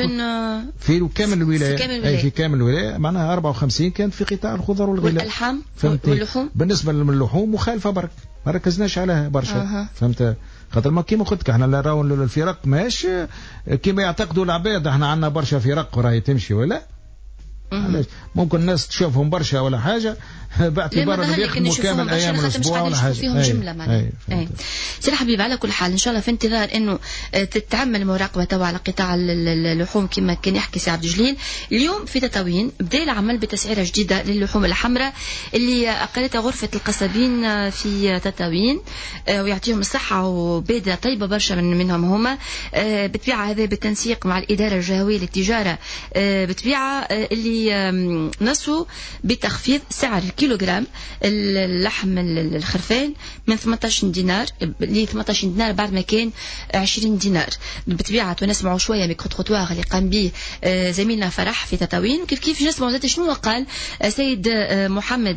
في كامل الولايه في كامل, في كامل الولايه معناها أربعة وخمسين كانت في قطاع الخضر والغلال والالحام واللحوم. بالنسبه للحوم مخالفه برك ما ركزناش عليها برشا. أه. فهمت خاطر ما كيما قلت لك احنا لا راهو الفرق ماهيش كيما يعتقدوا العباد احنا عندنا برشا فرق وراهي تمشي ولا علاش ممكن الناس تشوفهم برشا ولا حاجه باعتبار انهم يخدموا كامل ايام الاسبوع ولا حاجه فيهم جمله معناها. سي حبيبي على كل حال ان شاء الله في انتظار انه تتعمل مراقبه توا على قطاع اللحوم كما كان يحكي سي عبد الجليل. اليوم في تطاوين بدا العمل بتسعيره جديده للحوم الحمراء اللي اقلتها غرفه القصابين في تطاوين ويعطيهم الصحه وبيدة طيبه برشا من منهم هما بتبيع هذا بالتنسيق مع الاداره الجهويه للتجاره بتبيع اللي نصوا بتخفيض سعر الكيلوغرام اللحم الخرفان من ثمانية عشر دينار ل ثمانية عشر دينار بعد ما كان عشرين دينار بالطبيعه. ونسمعوا شويه ميكرو تروتوار اللي قام به زميلنا فرح في تطاوين وكيف كيف نسمعوا زاد شنو قال سيد محمد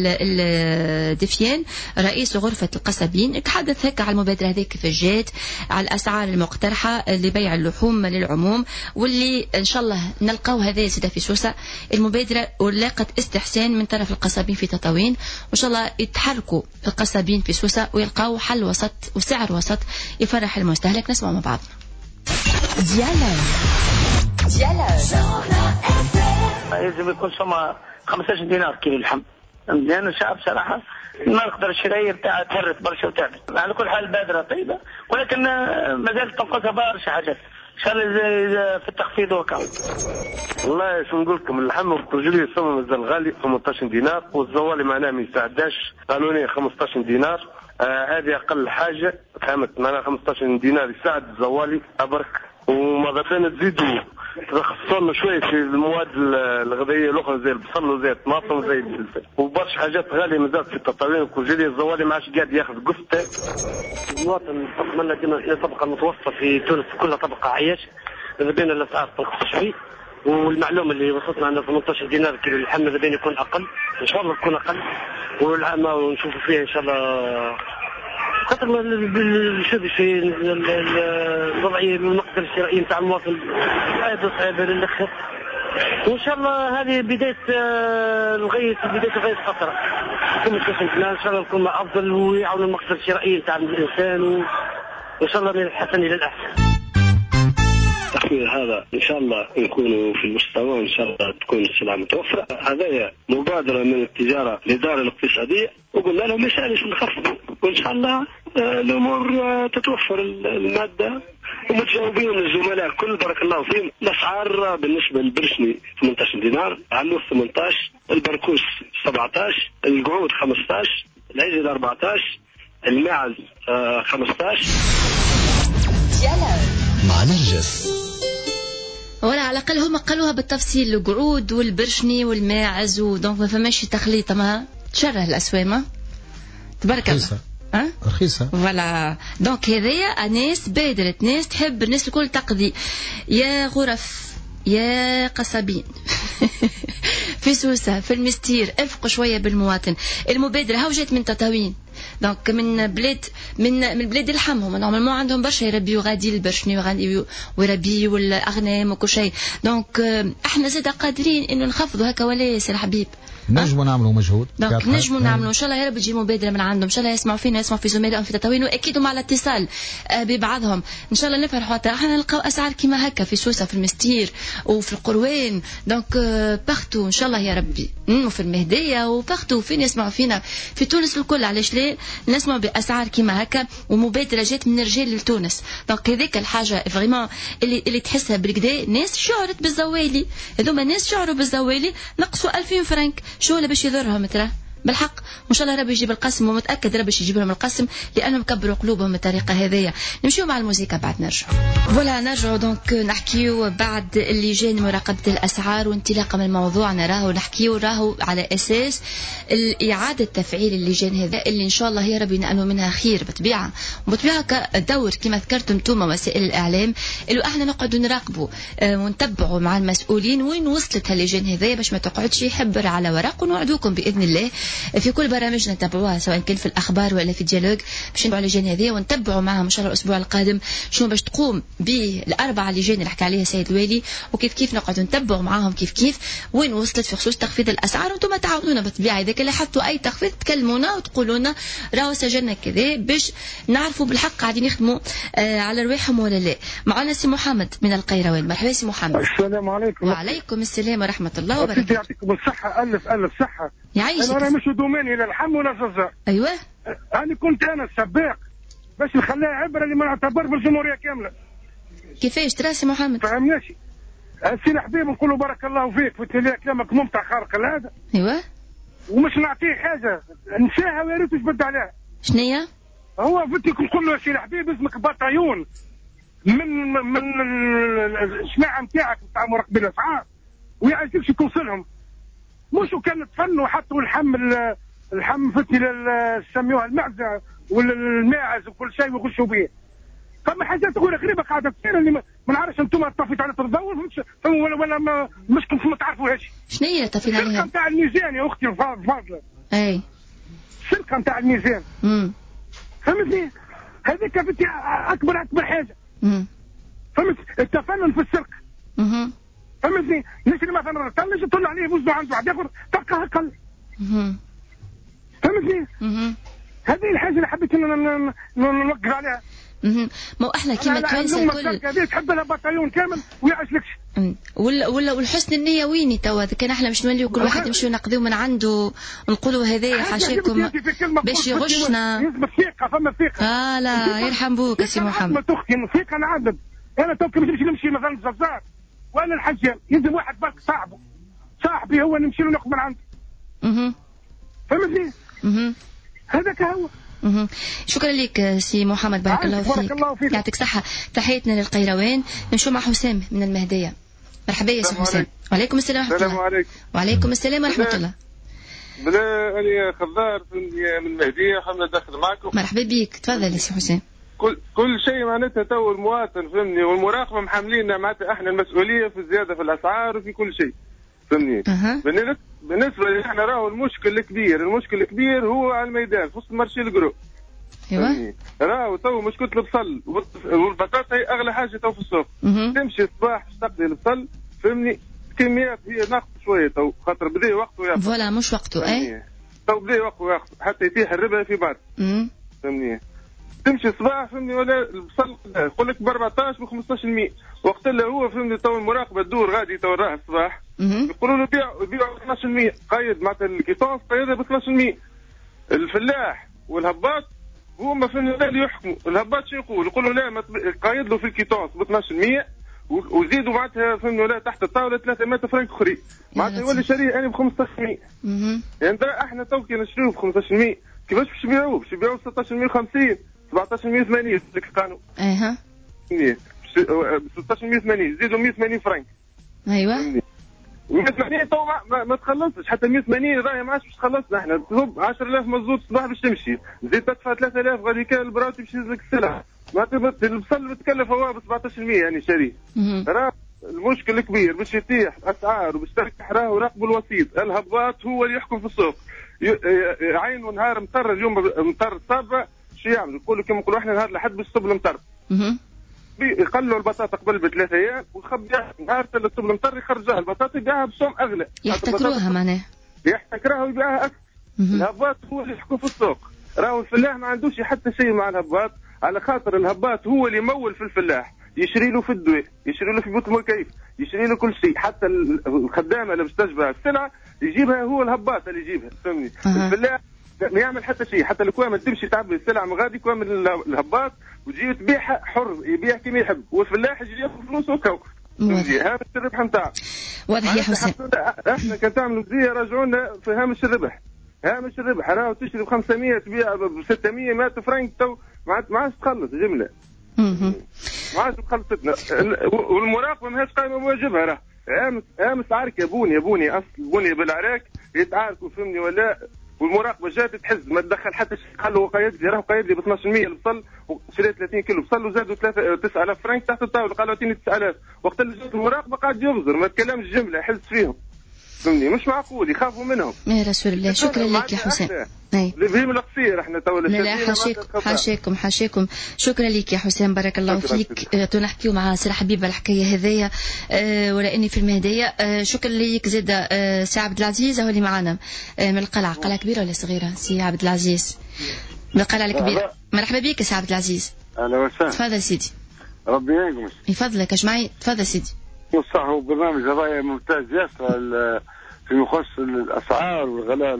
الدفيان رئيس غرفه القصابين. تحدث هكا على المبادره هذيك كيف جات على الاسعار المقترحه لبيع اللحوم للعموم واللي ان شاء الله نلقاو هذا سيده في سوسه. المبادره ولاقت استحسان من طرف القصابين في تطاوين وان شاء الله يتحركوا القصابين في سوسه ويلقاو حل وسط وسعر وسط يفرح المستهلك. نسمع مع بعض. ديالوج ديالوج لازم يكون سما خمسة عشر دينار كيلو اللحم. لأن الشعب صراحة ما نقدر الشراية بتاعها تهرت برشا وتعبت. على كل حال بادرة طيبة ولكن ما زالت تنقصها برشا حاجات. ان شاء الله في التخفيض وكا. والله شو نقول لكم اللحم والرجلي السمن مازال غالي ثمانية عشر دينار والزوالي معناها ما يساعداش قانونيا خمسة عشر دينار. آه هذه اقل حاجه فهمت معناها خمسة عشر دينار يساعد الزوالي ابرك وماذا بينا تزيدوا تخصصنا شويه في المواد الغذائيه الاخرى زي البصل وزي الطماطم وزي الفلفل وبرشا حاجات غاليه مازال في التطاوين والكوجيلي الزوالي ما عادش قاعد ياخذ قسطه. المواطن تقبلنا ديما طبقه متوسطه في تونس كلها طبقه عياش اذا بين الاسعار تنقص شوي والمعلومه اللي وصلتنا عندنا ثمانية عشر دينار كيلو اللحم اذا بين يكون اقل ان شاء الله تكون اقل والعام ونشوفوا فيها ان شاء الله خاطر شوفي في الوضعيه المقدر الشرائي نتاع المواطن هذا صعيبه للاخر وان شاء الله هذه بدايه الغيث بدايه الغيث فتره ان شاء الله نكون افضل ويعاون المقدر الشرائي نتاع الانسان وان شاء الله من الحسن الى الاحسن. التخفيض هذا ان شاء الله نكونوا في المستوى وان شاء الله تكون السلعه متوفره. هذا مبادره من التجاره الاداره الاقتصاديه وقلنا لهم مش علاش نخفضوا وان شاء الله الامور تتوفر الماده ومتجاوبين الزملاء الكل بارك الله فيهم. الاسعار بالنسبه للبرشني ثمانية عشر دينار، علوف ثمانية عشر، البركوس سبعة عشر، القعود خمسة عشر، العجل أربعة عشر، الماعز خمسة عشر. مع نرجس ولا على الأقل هم قالوها بالتفصيل القعود والبرشني والماعز ودونك ما فماش تخليط ما تشره الأسوامة تبارك الله. أه؟ رخيصة فوالا دونك هذايا ناس بادرت ناس تحب الناس الكل تقضي يا غرف يا قصابين في سوسة في المستير افقوا شوية بالمواطن. المبادرة هاو جات من تطاوين دونك من بلاد من من بلاد الحمهم نورمالمون عندهم برشا يربيوا غادي البرشني وغادي ويربيوا الاغنام وكل شيء. دونك احنا زاد قادرين انه نخفضوا هكا ولا ياسر حبيب نجموا نعملوا مجهود. دونك نجموا نعملوا ان شاء الله يا رب تجي مبادره من عندهم ان شاء الله يسمعوا فينا يسمعوا في زملائهم في تطاوين واكيد مع الاتصال ببعضهم ان شاء الله نفرحوا حتى احنا نلقاو اسعار كيما هكا في سوسه في المستير وفي القروان دونك باختو ان شاء الله يا ربي وفي المهديه وباختو فين يسمعوا فينا في تونس الكل. علاش ليه نسمعوا باسعار كيما هكا ومبادره جات من الرجال لتونس. دونك هذيك الحاجه فريمون اللي اللي تحسها بالكدا ناس شعرت بالزوالي هذوما ناس شعروا بالزوالي نقصوا ألفين فرنك شو اللي باش يضرهم ترى بالحق وان شاء الله ربي يجيب القسم ومتاكد ربي يجيب لهم القسم لانهم كبروا قلوبهم بالطريقه هذيا. نمشيو مع الموسيقى بعد نرجع. فوالا نرجعوا دونك نحكيو بعد اللجان مراقبه الاسعار وانطلاقا من موضوعنا راهو نحكيو راهو على اساس اعاده تفعيل اللجان هذا اللي ان شاء الله يا ربي نأمل منها خير بطبيعه وبطبيعه كدور كما ذكرتم انتم وسائل الاعلام اللي احنا نقعدوا نراقبوا ونتبعوا مع المسؤولين وين وصلت هاللجان هذيا باش ما تقعدش يحبر على ورق. ونوعدوكم باذن الله في كل برامجنا نتابعوها سواء كان في الأخبار ولا في الديالوج باش نتابعوا اللجان هذه ونتبعوا معهم إن شاء الله الأسبوع القادم شنو باش تقوم بالأربع لجان اللي حكى عليها سيد الوالي وكيف كيف نقعدوا نتبعوا معهم كيف كيف وين وصلت في خصوص تخفيض الأسعار. وانتم تعاونونا بالطبيعة إذا كان حطوا أي تخفيض تكلمونا وتقولوا لنا راهو سجلنا كذا باش نعرفوا بالحق قاعدين يخدموا آه على رواحهم ولا لا. معنا سي محمد من القيروان. مرحبا سي محمد. السلام عليكم. وعليكم السلام ورحمة الله وبركاته. يعطيكم الصحة ألف ألف صحة. يعيشك. أنا مش دوماني لا الحم ولا الجزر. أيوة. أنا كنت أنا السباق باش نخليها عبرة اللي ما نعتبر بالجمهورية كاملة. كيفاش ترى سي محمد؟ فهمناش. السي الحبيب نقولوا بارك الله فيك في التلية كلامك ممتع خارق العادة. أيوة. ومش نعطيه حاجة نساها ويا ريت تبدل عليها. شنية؟ هو بدك نقول له يا سي الحبيب اسمك بطايون من من الجماعة نتاعك نتاع مراقبين الأسعار ويعجبش توصلهم. مش وكان تفنوا حطوا الحم الحم فتي سميوها المعزه والماعز وكل شيء ويغشوا به. فما حاجات تقول غريبه قاعده تصير اللي ما نعرفش انتم طفيتوا على التدور ولا ولا ما مش كنتم ما تعرفوهاش. شنو هي طفينا عليها؟ السلقه نتاع الميزان يا اختي الفاضله. اي السلقه نتاع الميزان. امم فهمتني؟ هذيك فتي اكبر اكبر حاجه. امم فهمت؟ التفنن في السلق. اها فهمتني؟ نشري مثلا طلج تطلع عليه وزنه عنده واحد ياخذ تلقاه اقل. اها فهمتني؟ اها هذه الحاجه اللي حبيت نوقف عليها. اها ما احنا كيما توانسه الكل هذه تحب لها بطايون كامل وما يعجبكش. ولا ولا والحسن النيه ويني توا كان احنا مش نوليو كل واحد يمشي نقضيو من عنده نقولوا هذايا حاشاكم باش يغشنا. يثبت ثقه فما ثقه. اه لا يرحم بوك سي محمد. ما تختي ثقه نعدد انا توك نمشي نمشي مثلا الجزار وانا الحجام يلزم واحد برك صاحبه صاحبي هو نمشي له ناخذ من عنده. اها فهمتني؟ اها هذاك هو. اها شكرا لك سي محمد بارك الله فيك. بارك الله فيك. يعطيك صحة. تحياتنا للقيروان. نمشوا مع حسام من المهدية. مرحبا يا سي حسام. وعليكم السلام ورحمة الله. السلام عليكم. وعليكم السلام ورحمة الله. بلا أنا خضار من المهدية حنا داخل معكم. مرحبا بك تفضل يا سي حسام. كل كل شيء معناتها تو المواطن فهمني والمراقبة محملينا معناتها احنا المسؤولية في الزيادة في الأسعار وفي كل شيء. فهمني؟ أه. بالنسبة لي احنا راهو المشكل الكبير المشكل الكبير هو على الميدان خصوص مارشي القرو. ايوه. راهو تو مشكلة البصل والبطاطا هي أغلى حاجة تو في السوق. أه. تمشي الصباح تقضي البصل فهمني كميات هي ناقص شوية تو خاطر بدي وقته ياخذ. فوالا مش وقته اي. تو بدي وقته ياخذ حتى يتيح الربا في بعض. امم. فهمني؟ تمشي الصباح فهمني ولا البصل يقول لك ب أربعطاش ب خمسطاش بالمية وقت اللي هو فهمني تو المراقبة تدور غادي تو راه الصباح. يقولوا له بيع بيع اثناش بالمية قايد معناتها الكيتونس قايدها ب اثناش بالمية. الفلاح والهباط هما فهمني اللي يحكموا الهباط شو يقول يقولوا لا ما قايد له في الكيتونس ب اثناش بالمية وزيدوا معناتها فهمني ولا تحت الطاوله ثلاثة مئة فرنك اخرين معناتها يولي شاريه انا ب خمسطاش بالمية. يعني احنا تو كي نشريوه ب خمسطاش بالمية كيفاش باش نبيعوه؟ باش نبيعوه ب ستطاش بالمية وخمسين سبعطاش بالمية وثمانين لك القانون. اها. ب ستطاش بالمية وثمانين زيدوا مية وثمانين فرنك. ايوه. مية وثمانين تو ما, ما, ما تخلصش حتى مية وثمانين راهي ما عادش باش تخلصنا احنا تهب عشرة آلاف مزود الصباح باش تمشي زيد تدفع ثلاثة آلاف غادي كان البراوتي باش يهز لك السلعه معناتها البصل بتكلف هو ب سبعطاش بالمية يعني شاريه. راه المشكل الكبير باش يتيح اسعار وباش تركح راهو راقبوا الوسيط، الهباط هو اللي يحكم في السوق، عين ونهار مطر، اليوم مطر الصابه شو يعمل؟ يقولوا كما نقولوا احنا نهار الاحد باش تصب المطر. يقلوا البطاطا قبل بثلاث ايام ويخبيها نهار تصب المطر يخرجها البطاطا يبيعها بسوم اغلى. يحتكروها معناها. يحتكرها ويبيعها اكثر. الهباط هو اللي يحكم في السوق، راهو الفلاح ما عندوش حتى شيء مع الهباط، على خاطر الهباط هو اللي يمول في الفلاح، يشري له في الدواء، يشري له في بيوت المكيف، يشري له كل شيء، حتى الخدامه اللي باش تشبع السلعه يجيبها هو الهباط اللي يجيبها، فهمني؟ أه. الفلاح ما يعمل حتى شيء، حتى لو كان تمشي تعبي السلعه من غادي كان من الهباط وتجي تبيعها حر، يبيع كما يحب، والفلاح يجي ياخذ فلوسه وكو. هذا الربح نتاعو. واضح يا حسين. احنا كان تعملوا زي رجعونا في هامش الربح. هامش الربح راهو تشري ب خمسمية تبيع ب ستمية مائة فرنك، تو ما عادش تخلص جمله. ما عادش خلصتنا، والمراقبه ماهيش قايمه بواجبها. راه امس امس عركه بوني بوني اصل بوني بالعراك يتعاركوا، فهمني ولا؟ والمراقبه جات تحز ما تدخل حتى شيء، قال له قايد لي راه قايد لي ب اثناش بالمية البصل وشريت ثلاثين كيلو بصل وزادوا تسعة آلاف فرنك تحت الطاوله، قالوا اعطيني تسعة آلاف. وقت اللي جات المراقبه قاعد يبزر ما تكلمش جمله، يحز فيهم، فهمني؟ مش معقول، يخافوا منهم. يا رسول الله، شكرا لك يا حسين. اي الفيم القصير احنا تو لا لا حاشيكم حاشيكم حاشيكم شكرا لك يا حسين، بارك الله فيك. تنحكيو مع سي حبيبه الحكايه هذيا أه ولا اني في المهديه. أه شكرا لك زيد. أه سي عبد العزيز هو اللي معنا أه من القلعه. قلعه كبيره ولا صغيره سي عبد العزيز؟ من القلعه الكبيره. مرحبا بك سي عبد العزيز. اهلا وسهلا. تفضل سيدي. ربي يعينكم. يفضلك اش معي؟ تفضل سيدي. صح، هو برنامج هذا ممتاز ياسر فيما يخص الاسعار والغلاء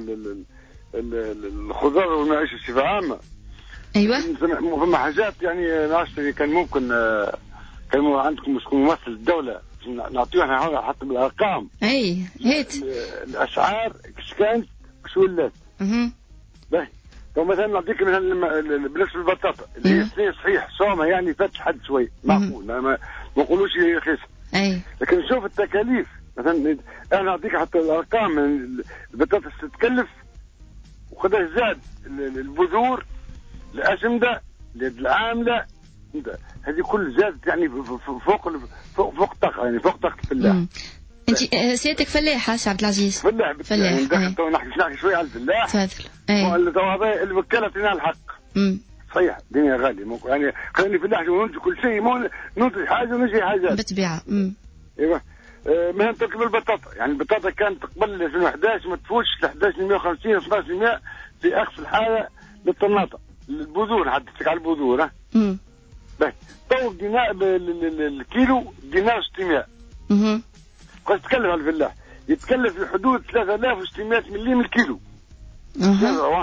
الخضار والمعيشه بصفه عامه. ايوه. فما حاجات يعني ناشطه كان ممكن كان عندكم مسكون ممثل الدوله نعطيوها احنا حتى بالارقام. اي هيت الاسعار كش كانت كش ولات. اها باهي. تو مثلا نعطيك مثلا بالنسبه للبطاطا اللي هي سنين صحيح صومه يعني فات حد شوي معقول، ما ما نقولوش هي رخيصه. اي لكن نشوف التكاليف مثلا انا نعطيك حتى الارقام من البطاطا تتكلف وقداش زاد البذور الاسمده اليد العامله هذه كل زادت يعني فوق فوق فوق طاقه يعني فوق طاقه الفلاح. انت سيادتك فلاح سي عبد العزيز؟ فلاح فلاح يعني تو نحكي نحكي شويه على الفلاح. تفضل. اي تو هذا الوكاله فينا الحق. امم صحيح الدنيا غاليه يعني خليني فلاح وننتج كل شيء مو ننتج حاجه ونجي حاجات بالطبيعه. امم ايوه مهم تركب البطاطا يعني البطاطا كانت قبل ألفين وأحد عشر ما تفوتش ل أحد عشر مية وخمسين اثناش بالمية في اقصى الحاله للطناطا البذور حدثتك على البذور. ها امم باهي تو دينار الكيلو دينار ستمية. اها قد تكلف على الفلاح يتكلف في حدود ثلاثة آلاف وستمية مليم الكيلو. اها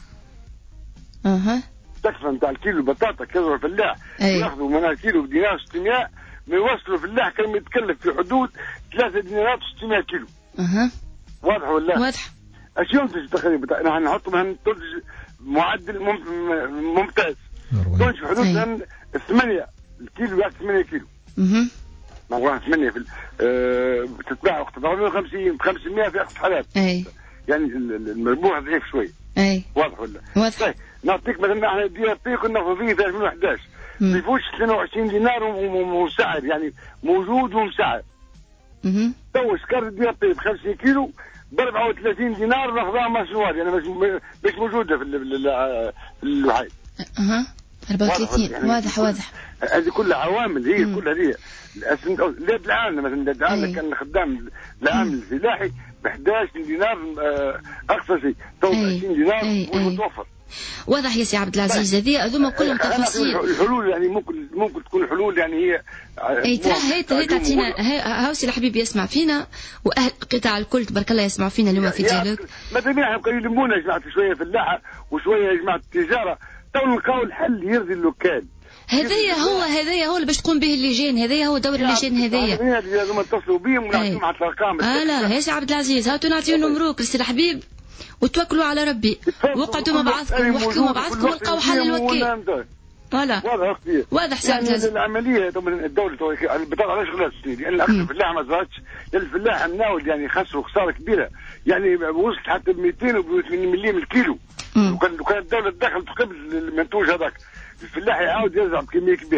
اها تكفى نتاع الكيلو البطاطا كذا الفلاح ياخذوا منها كيلو بدينار ستمية ما يوصلوا فلاح كان يتكلف في حدود ثلاثة دينارات وستمية كيلو. اها واضح ولا؟ واضح. اش ينتج تقريبا؟ نحن نحط مثلا تنتج معدل ممتاز تنتج في حدود ثمانية الكيلو ياخذ ثمانية كيلو. اها ما ثمانية في آه تتباع أربعمية وخمسين خمسمية في أقصى الحالات. اي يعني المربوح ضعيف شوي. اي واضح ولا؟ واضح. طيب نعطيك مثلا احنا دي ار بي كنا فيه في ألفين وأحد عشر ما يفوتش اثنين وعشرين دينار ومسعر يعني موجود ومسعر. اها تو سكر دي ار بي ب خمسين كيلو ب أربعة وثلاثين دينار ناخذها مشروع يعني مش موجوده في الوحيد. اها أربعة وثلاثين يعني واضح واضح. هذه كلها عوامل هي كلها هذه اليد العامله مثلا اليد العامله كان خدام العامل الفلاحي ب أحد عشر دينار اقصى شيء تو عشرين دينار والمتوفر. واضح يا سي عبد العزيز. هذه هذوما كلهم تفاصيل. الحلول يعني ممكن ممكن تكون حلول يعني هي اي ترى هي هي تعطينا هاوسي الحبيب يسمع فينا واهل القطاع الكل تبارك الله يسمعوا فينا اليوم في ديالوج. ماذا بينا يبقى يلمونا يا جماعه شويه فلاحه وشويه يا جماعه التجاره تو نلقاو الحل يرضي اللوكال. هذايا هو هذايا هو اللي باش تقوم به اللجان. هذايا هو دور اللجان هذايا. لازم نتصلوا بهم ونعطيهم على الارقام. اه لا يا سي عبد العزيز هاتوا نعطيو نمروك لسي الحبيب وتوكلوا على ربي وقعدوا مع بعضكم وحكوا مع بعضكم ولقاو حل الوكيل. فوالا واضح واضح سي عبد العزيز. العمليه الدوله البطاقه علاش غلات يعني الاخر الفلاح ما زادش الفلاح الناود يعني خسروا خساره كبيره يعني وصلت حتى ب مئتين وثمانين مليم الكيلو. وكان كان الدوله تدخل تقبل المنتوج هذاك الفلاح يعاود يزرع بكميه كبيره.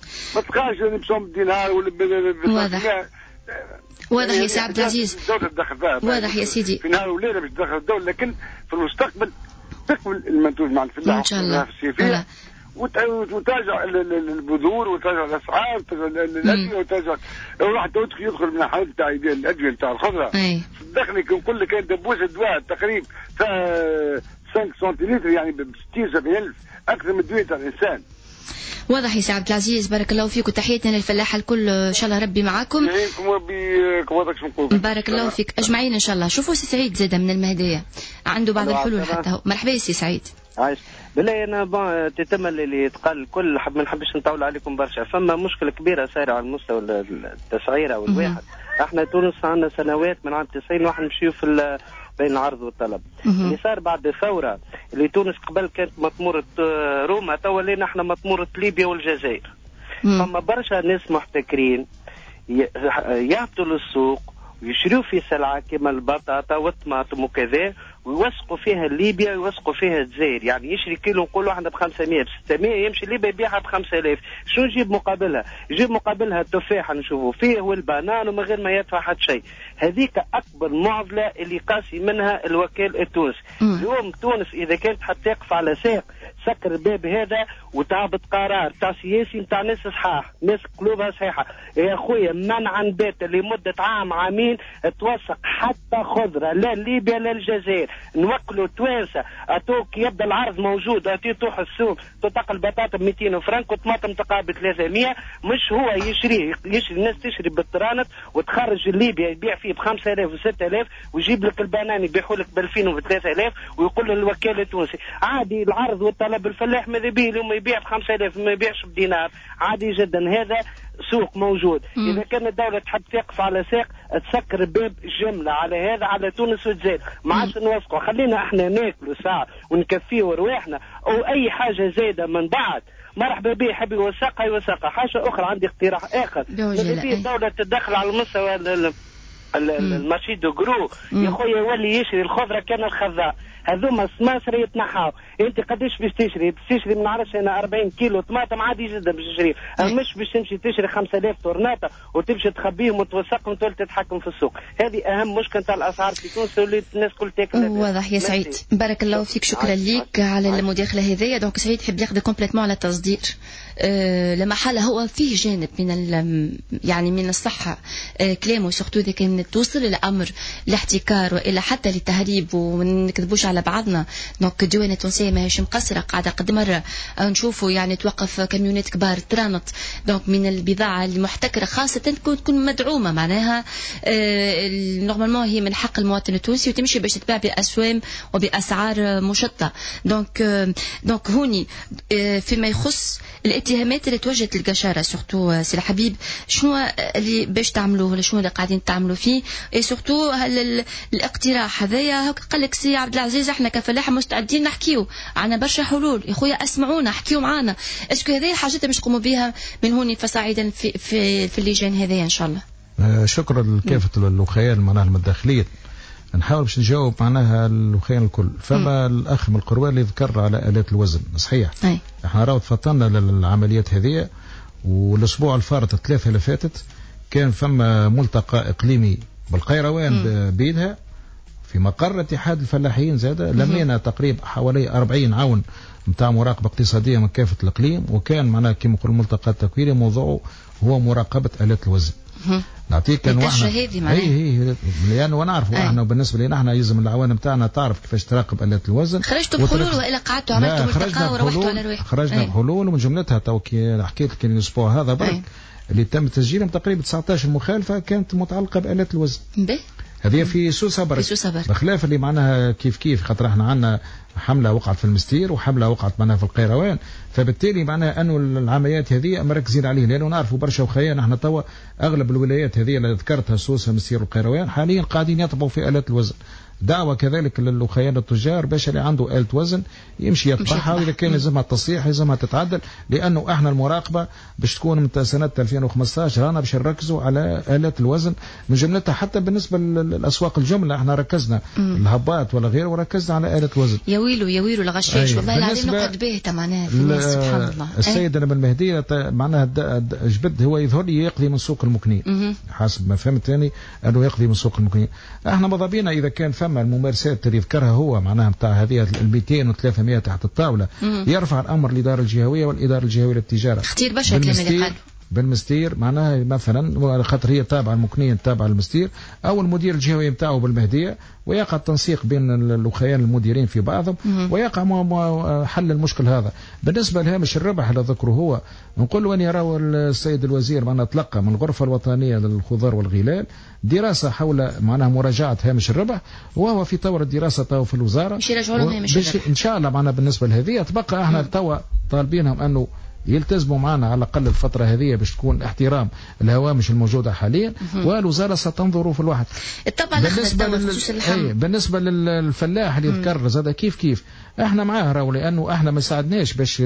ما تبقاش نمشوا بالدينار ولا واضح واضح يا سي عبد العزيز. الدولة تدخل فيها واضح يا سيدي في نهار وليلة باش تدخل الدولة، لكن في المستقبل تكمل المنتوج مع الفلاح ان شاء الله وتراجع البذور وتراجع الاسعار وتراجع الادويه وتراجع واحد يدخل من الحالات تاع الادويه تاع الخضره دخلني نقول لك دبوس الدواء تقريبا خمسة سنتيمتر يعني ب ستين سبعين الف اكثر من الدواء تاع الانسان. واضح يا سي عبد العزيز، بارك الله فيك وتحياتنا للفلاحه الكل، ان شاء الله ربي معاكم. بارك الله فيك اجمعين ان شاء الله. شوفوا سي سعيد زاد من المهديه عنده بعض الحلول حتى هو. مرحبا يا سي سعيد. عايش بالله. انا بون تتمل اللي يتقال الكل حب ما نحبش نطول عليكم برشا. فما مشكله كبيره صايره على المستوى التسعيره والواحد. احنا تونس عندنا سنوات من عام تسعين واحد نمشيو في بين العرض والطلب. اللي صار بعد الثوره اللي تونس قبل كانت مطموره روما، توا لينا احنا مطموره ليبيا والجزائر. فما برشا ناس محتكرين يهبطوا للسوق ويشريوا في سلعه كما البطاطا والطماطم وكذا ويوثقوا فيها ليبيا ويوثقوا فيها الجزائر. يعني يشري كيلو نقولوا احنا ب خمسمية ب ستمية يمشي ليبيا يبيعها ب خمسة آلاف. شو نجيب مقابلها؟ يجيب مقابلها التفاحه نشوفوا فيه والبنان ومن غير ما يدفع حتى شيء. هذيك اكبر معضله اللي قاسي منها الوكيل التونسي. اليوم تونس اذا كانت حتقف على ساق سكر الباب هذا وتعبط قرار تاع سياسي نتاع ناس صحاح، ناس قلوبها صحيحه. يا خويا منعا باتا لمده عام عامين توثق حتى خضره لا ليبيا لا الجزائر، نوكلوا توانسه. اتوك يبدا العرض موجود، اتي تروح السوق تلقى البطاطا ب مئتين فرنك والطماطم تقابل ثلاثمية. مش هو يشري يشري الناس تشري بالترانت وتخرج ليبيا يبيع فيه ب خمسة آلاف و ستة آلاف ويجيب لك البنان يبيعوا لك ب ألفين و ثلاثة آلاف ويقول للوكيل التونسي عادي العرض والطلب. الفلاح ماذا به اليوم يبيع ب خمسة آلاف ما يبيعش بدينار، عادي جدا. هذا سوق موجود. مم. إذا كانت الدولة تحب تقف على ساق تسكر باب جملة على هذا على تونس والجزائر. ما عادش نوثقوا، خلينا احنا ناكلوا ساعة ونكفيوا رواحنا أو أي حاجة زايدة من بعد مرحبا به. يحب يوثقها يوثقها. حاجة أخرى عندي اقتراح آخر، الدولة تتدخل على المستوى الماشي دو جرو. يا خويا يولي يشري الخضرة كان الخضراء هذوما سماسر يتنحاو. انت قداش باش تشري؟ باش تشري من عرش انا أربعين كيلو طماطم عادي جدا باش تشري، مش باش تمشي تشري خمسة آلاف طورناطه وتمشي تخبيهم وتوثقهم وتولي تتحكم في السوق. هذه اهم مشكله تاع الاسعار في تونس واللي الناس كل تاكل. واضح يا سعيد، بارك الله فيك، شكرا ليك على المداخله هذه. دونك سعيد يحب ياخذ كومبليتمون على التصدير. أه لما حال هو فيه جانب من يعني من الصحه أه كلامه سورتو اذا كان توصل الامر لاحتكار والا حتى للتهريب وما نكذبوش على بعضنا. دونك الديوانه التونسيه ماهيش مقصره، قاعده قد مره نشوفوا يعني توقف كاميونات كبار ترانط دونك من البضاعه المحتكره خاصه تكون تكون مدعومه معناها أه نورمالمون هي من حق المواطن التونسي وتمشي باش تتباع باسوام وباسعار مشطه. دونك أه دونك هوني أه فيما يخص الاتهامات اللي توجهت للقشاره سورتو سي الحبيب، شنو اللي باش تعملوه ولا شنو اللي قاعدين تعملوا فيه؟ اي سورتو الاقتراح هذايا قال لك سي عبد العزيز احنا كفلاحه مستعدين نحكيو، عنا برشا حلول يا خويا اسمعونا احكيو معانا. اسكو هذه الحاجات باش نقوموا بها من هوني فصاعدا في في, في اللجان هذايا ان شاء الله؟ آه شكرا لكافه الاخوان معناها المتداخلين. نحاول باش نجاوب معناها الاخوان الكل. فما م. الاخ من القروان اللي ذكر على آلات الوزن صحيح. أي. احنا راهو تفطنا للعمليات هذه، والاسبوع الفارط الثلاثه اللي فاتت كان فما ملتقى اقليمي بالقيروان بيدها في مقر اتحاد الفلاحين زاده. لمينا تقريبا حوالي أربعين عون نتاع مراقبه اقتصاديه من كافه الاقليم، وكان معناها كما نقول الملتقى التكويني موضوعه هو مراقبه آلات الوزن. نعطيك كان واحنا هي هي لان ونعرفوا احنا بالنسبه لنا احنا يلزم العوانم تاعنا تعرف كيفاش تراقب آلات الوزن. خرجتوا بحلول والا قعدتوا عملتوا ملتقى وروحتوا على رواحكم؟ خرجنا بحلول ومن جملتها تو كي حكيت لك الاسبوع هذا برك اللي تم تسجيلهم تقريبا تسعطاش مخالفه كانت متعلقه بآلات الوزن. به هذه في سوسه برك بخلاف اللي معناها كيف كيف خاطر احنا عندنا حمله وقعت في المستير وحمله وقعت معناها في القيروان، فبالتالي معناها انه العمليات هذه مركزين عليه لانه نعرفوا برشا وخيان احنا توا اغلب الولايات هذه اللي ذكرتها سوسه المستير والقيروان حاليا قاعدين يطبعوا في آلات الوزن. دعوة كذلك للأخيان التجار باش اللي عنده آلة وزن يمشي يطبعها، وإذا كان يلزمها تصحيح يلزمها تتعدل، لأنه احنا المراقبة باش تكون من سنة ألفين وخمسطاش رانا باش نركزوا على آلات الوزن من جملتها. حتى بالنسبة للأسواق الجملة احنا ركزنا الهبات ولا غيره وركزنا على آلة الوزن. يا ويلو يا ويلو الغشاش والله العظيم نقعد باهتة معناها في الناس سبحان الله. السيد نبيل المهدي معناها جبد هو يظهر لي يقضي من سوق المكنين حسب ما فهمت ثاني أنه يقضي من سوق المكنين. احنا ماذا بينا إذا كان فما الممارسات اللي يذكرها هو معناها بتاع هذه ال مئتين وثلاثمائة تحت الطاولة مم. يرفع الأمر الإدارة الجهوية والإدارة الجهوية للتجارة. اختير برشا كلام اللي قالوا بالمستير معناها مثلا خاطر هي تابعة المكنين تابعة المستير أو المدير الجهوي متاعه بالمهدية، ويقع التنسيق بين الأخيان المديرين في بعضهم مم. ويقع حل المشكل هذا. بالنسبة لهامش الربح اللي ذكره هو نقول وين يرى السيد الوزير معناها تلقى من الغرفة الوطنية للخضار والغلال دراسة حول معناها مراجعة هامش الربح، وهو في طور الدراسة تو في الوزارة مش يرجعوا لهم هامش الربح إن شاء الله. معناها بالنسبة لهذه تبقى احنا توا طالبينهم أنه يلتزموا معنا على الأقل الفترة هذه باش تكون احترام الهوامش الموجودة حاليا، والوزارة ستنظر في الواحد. الطبع بالنسبة لل... بالنسبة للفلاح اللي يذكر هذا كيف كيف احنا معاه راهو، لأنه احنا ما ساعدناش باش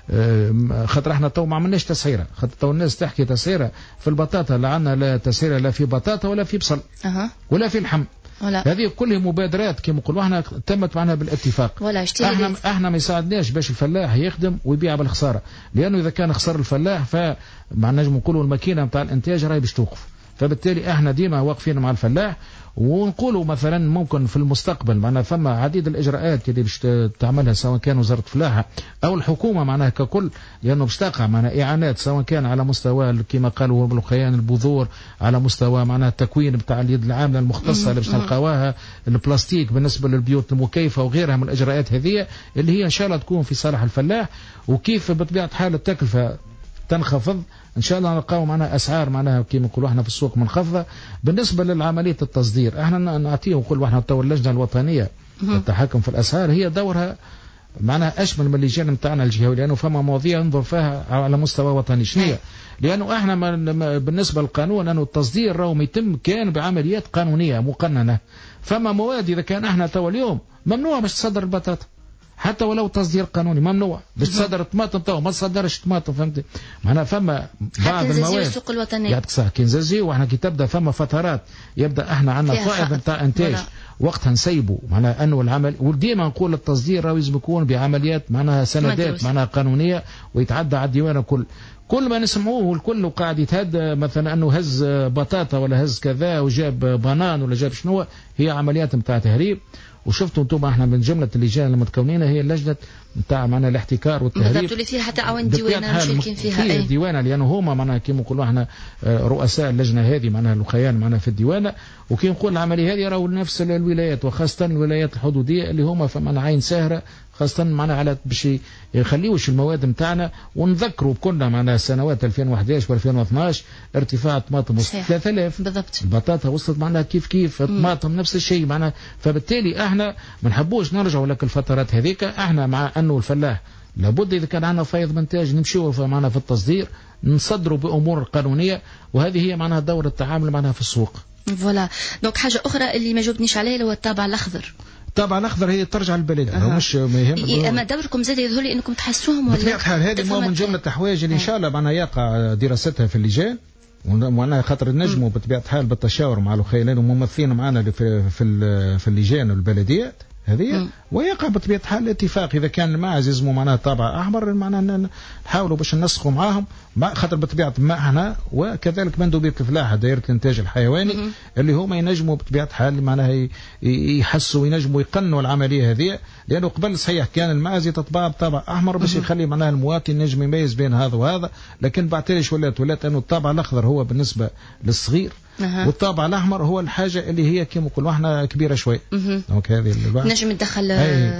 خاطر احنا تو ما عملناش تسعيرة، خاطر تو الناس تحكي تسعيرة في البطاطا لا عندنا لا تسعيرة لا في بطاطا ولا في بصل أه. ولا في لحم. ولا. هذه كلها مبادرات كما نقولوا احنا تمت معنا بالاتفاق. ولا احنا احنا ما يساعدناش باش الفلاح يخدم ويبيع بالخساره، لانه اذا كان خسر الفلاح فما نجم نقولوا الماكينه نتاع الانتاج راهي باش توقف. فبالتالي احنا ديما واقفين مع الفلاح، ونقولوا مثلا ممكن في المستقبل معنا فما عديد الاجراءات اللي باش تعملها سواء كان وزاره الفلاحه او الحكومه معناها ككل، لانه باش تقع معنا اعانات سواء كان على مستوى كما قالوا بالخيان البذور، على مستوى معناها التكوين بتاع اليد العامله المختصه اللي باش نلقاوها، البلاستيك بالنسبه للبيوت المكيفه وغيرها من الاجراءات هذه اللي هي ان شاء الله تكون في صالح الفلاح. وكيف بطبيعه حال التكلفه تنخفض ان شاء الله نلقاو معنا اسعار معناها كيما نقولوا احنا في السوق منخفضه. بالنسبه للعمليه التصدير احنا نعطيه ونقول احنا تو اللجنه الوطنيه للتحكم في الاسعار هي دورها معناها اشمل من اللجان نتاعنا الجهوي، لانه فما مواضيع ننظر فيها على مستوى وطني. شنو لانه احنا بالنسبه للقانون انه التصدير راهو يتم كان بعمليات قانونيه مقننه. فما مواد اذا كان احنا تو اليوم ممنوع باش تصدر البطاطا حتى ولو تصدير قانوني ممنوع باش تصدر الطماطم تو ما تصدرش الطماطم فهمتي معناها. فما بعض المواد السوق الوطني يعطيك صح كنزازي، واحنا كي تبدا فما فترات يبدا احنا عندنا فائض نتاع انتاج وقتها نسيبوا معناها انه العمل. وديما نقول التصدير راهو لازم يكون بعمليات معناها سندات معناها قانونيه ويتعدى على الديوان الكل. كل ما نسمعوه والكل قاعد يتهدى مثلا انه هز بطاطا ولا هز كذا وجاب بنان ولا جاب شنو، هي عمليات نتاع تهريب. وشفتوا انتم احنا من جمله اللجان المتكونين هي اللجنه نتاع معنا الاحتكار والتهريب بالضبط اللي فيها حتى عوان ديوانه مشاركين فيها اي الديوانه، لانه هما معنا كيما نقولوا احنا رؤساء اللجنه هذه معنا الخيان معنا في الديوانه. وكي نقول العمليه هذه راهو نفس الولايات وخاصه الولايات الحدوديه اللي هما فمعنا عين ساهره خاصة معنا على باش يخليوش المواد نتاعنا. ونذكروا كنا معنا سنوات ألفين وأحد عشر وألفين واثناش ارتفاع الطماطم وصلت ثلاثة آلاف بالضبط، البطاطا وصلت معنا كيف كيف، الطماطم نفس الشيء معنا. فبالتالي احنا ما نحبوش نرجعوا لك الفترات هذيك. احنا مع انه الفلاح لابد اذا كان عندنا فيض من انتاج نمشيو معنا في التصدير نصدروا بامور قانونيه، وهذه هي معناها دور التعامل معنا في السوق. فوالا دونك حاجه اخرى اللي ما جاوبنيش عليها اللي هو الطابع الاخضر. الطابع الاخضر هي ترجع للبلد أه. مش مهم اما دوركم زاد يظهر لي انكم تحسوهم ولا بطبيعه الحال هذه من جمله الحوايج اللي ان شاء الله معناها يقع دراستها في اللجان، وانا خاطر نجموا بطبيعه الحال بالتشاور مع الخيلان وممثلين معنا في في في اللجان والبلديات هذه، ويقع بطبيعه الحال الاتفاق اذا كان الماعز يلزموا معناها طابع احمر معناها نحاولوا باش ننسقوا معاهم، خاطر بطبيعه ما احنا وكذلك مندوبيه الفلاحه دائره الانتاج الحيواني م- اللي هما ينجموا بطبيعه الحال معناها يحسوا وينجموا يقنوا العمليه هذه، لانه قبل صحيح كان الماعز يتطبع بطابع احمر باش يخلي معناها المواطن ينجم يميز بين هذا وهذا، لكن بعد تالي ولات ولات انه الطابع الاخضر هو بالنسبه للصغير أه. والطابع الاحمر هو الحاجه اللي هي كما نقولوا احنا كبيره شوي. دونك هذه نجم يدخل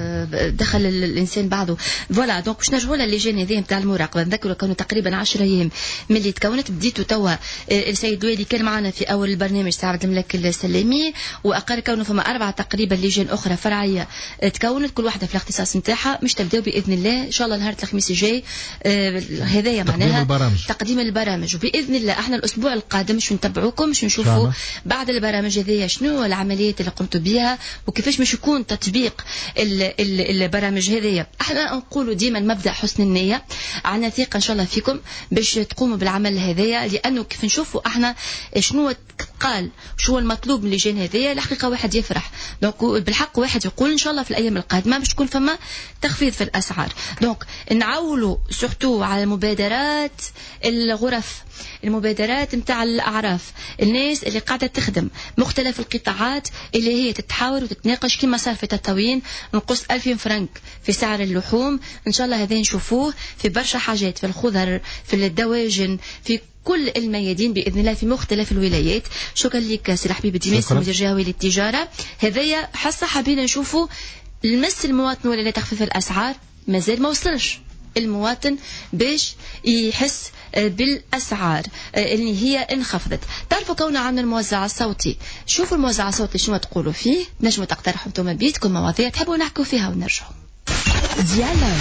دخل الانسان بعضه. فوالا دونك باش نرجعوا للجان هذه نتاع المراقبه. نذكروا كانوا تقريبا عشرة ايام من اللي تكونت. بديتوا توا السيد الوالي كان معنا في اول البرنامج تاع عبد الملك السلامي، واقر كونه فما اربعه تقريبا لجان اخرى فرعيه تكونت كل واحده في الاختصاص نتاعها. مش تبداو باذن الله ان شاء الله نهار الخميس الجاي هذايا معناها البرامج. تقديم البرامج، وباذن الله احنا الاسبوع القادم باش نتبعوكم باش نشوفوا بعد البرامج هذه شنو العمليات اللي قمتوا بها وكيفاش باش يكون تطبيق البرامج هذه. احنا نقولوا ديما مبدا حسن النيه، عندنا ثقه ان شاء الله فيكم باش تقوموا بالعمل هذايا، لانه كيف نشوفوا احنا شنو قال شو المطلوب من اللجان هذيا الحقيقه واحد يفرح. دونك بالحق واحد يقول ان شاء الله في الايام القادمه باش تكون فما تخفيض في الاسعار. دونك نعولوا سورتو على المبادرات الغرف، المبادرات نتاع الاعراف، الناس اللي قاعده تخدم مختلف القطاعات اللي هي تتحاور وتتناقش كما صار في تطاوين نقص ألفين فرنك في سعر اللحوم. ان شاء الله هذا نشوفوه في برشا حاجات، في الخضر، في الدواجن، في كل الميادين بإذن الله في مختلف الولايات. شكرا لك سي حبيب ديماس مدير جهوي للتجارة. هذايا حصة حابين نشوفوا المس المواطن ولا تخفيف الأسعار مازال ما وصلش المواطن باش يحس بالأسعار اللي هي انخفضت. تعرفوا كون عندنا الموزع الصوتي، شوفوا الموزع الصوتي شنو تقولوا فيه، نجموا تقترحوا انتم بيتكم مواضيع تحبوا نحكوا فيها ونرجعوا. ديالوج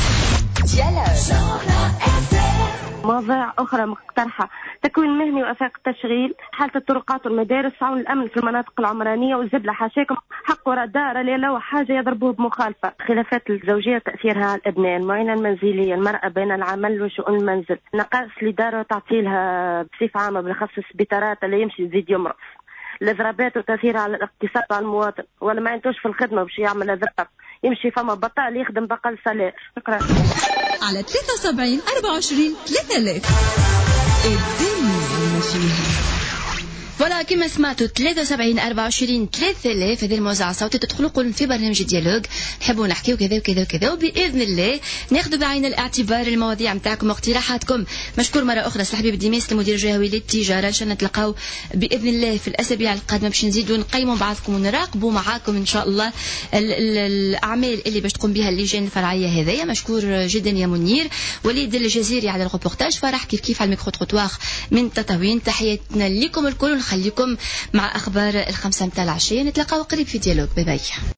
ديالوج مواضيع أخرى مقترحة: تكوين مهني وآفاق التشغيل، حالة الطرقات والمدارس، عون الأمن في المناطق العمرانية، والزبلة حاشاكم حق وراء دار اللي لو حاجة يضربوه بمخالفة. خلافات الزوجية تأثيرها على الأبناء، المعينة المنزلية، المرأة بين العمل وشؤون المنزل، نقائص الإدارة وتعطيلها بصفة عامة بالخص السبيطارات اللي يمشي يزيد يمرض، الاضرابات وتأثيرها على الاقتصاد وعلى المواطن، ولا ما ينتوش في الخدمة باش يعمل اضراب، يمشي فما بطال يخدم بقل سالير. شكرا. على ثلاثة وسبعين أربعة وعشرين ثلاثة آلاف الدنيا ماشيها. فوالا كما سمعتوا ثلاثة وسبعين أربعة وعشرين ثلاثة آلاف هذه الموزعة الصوتية، تدخلوا قولوا في برنامج ديالوج نحبوا نحكيو كذا وكذا وكذا، وبإذن الله ناخذوا بعين الاعتبار المواضيع نتاعكم واقتراحاتكم. مشكور مرة أخرى سي حبيب ديماس المدير الجهوي للتجارة. إن شاء الله نتلقاو بإذن الله في الأسابيع القادمة باش نزيدوا نقيموا بعضكم ونراقبوا معاكم إن شاء الله ال ال الأعمال اللي باش تقوم بها اللجان الفرعية هذيا. مشكور جدا يا منير. وليد الجزيري على الروبورتاج، فرح كيف كيف على الميكرو تروتوار من تطاوين. تحياتنا لكم الكل، ونخليكم مع أخبار الخمسة متاع العشية. نتلاقاو قريب في ديالوج. باي باي.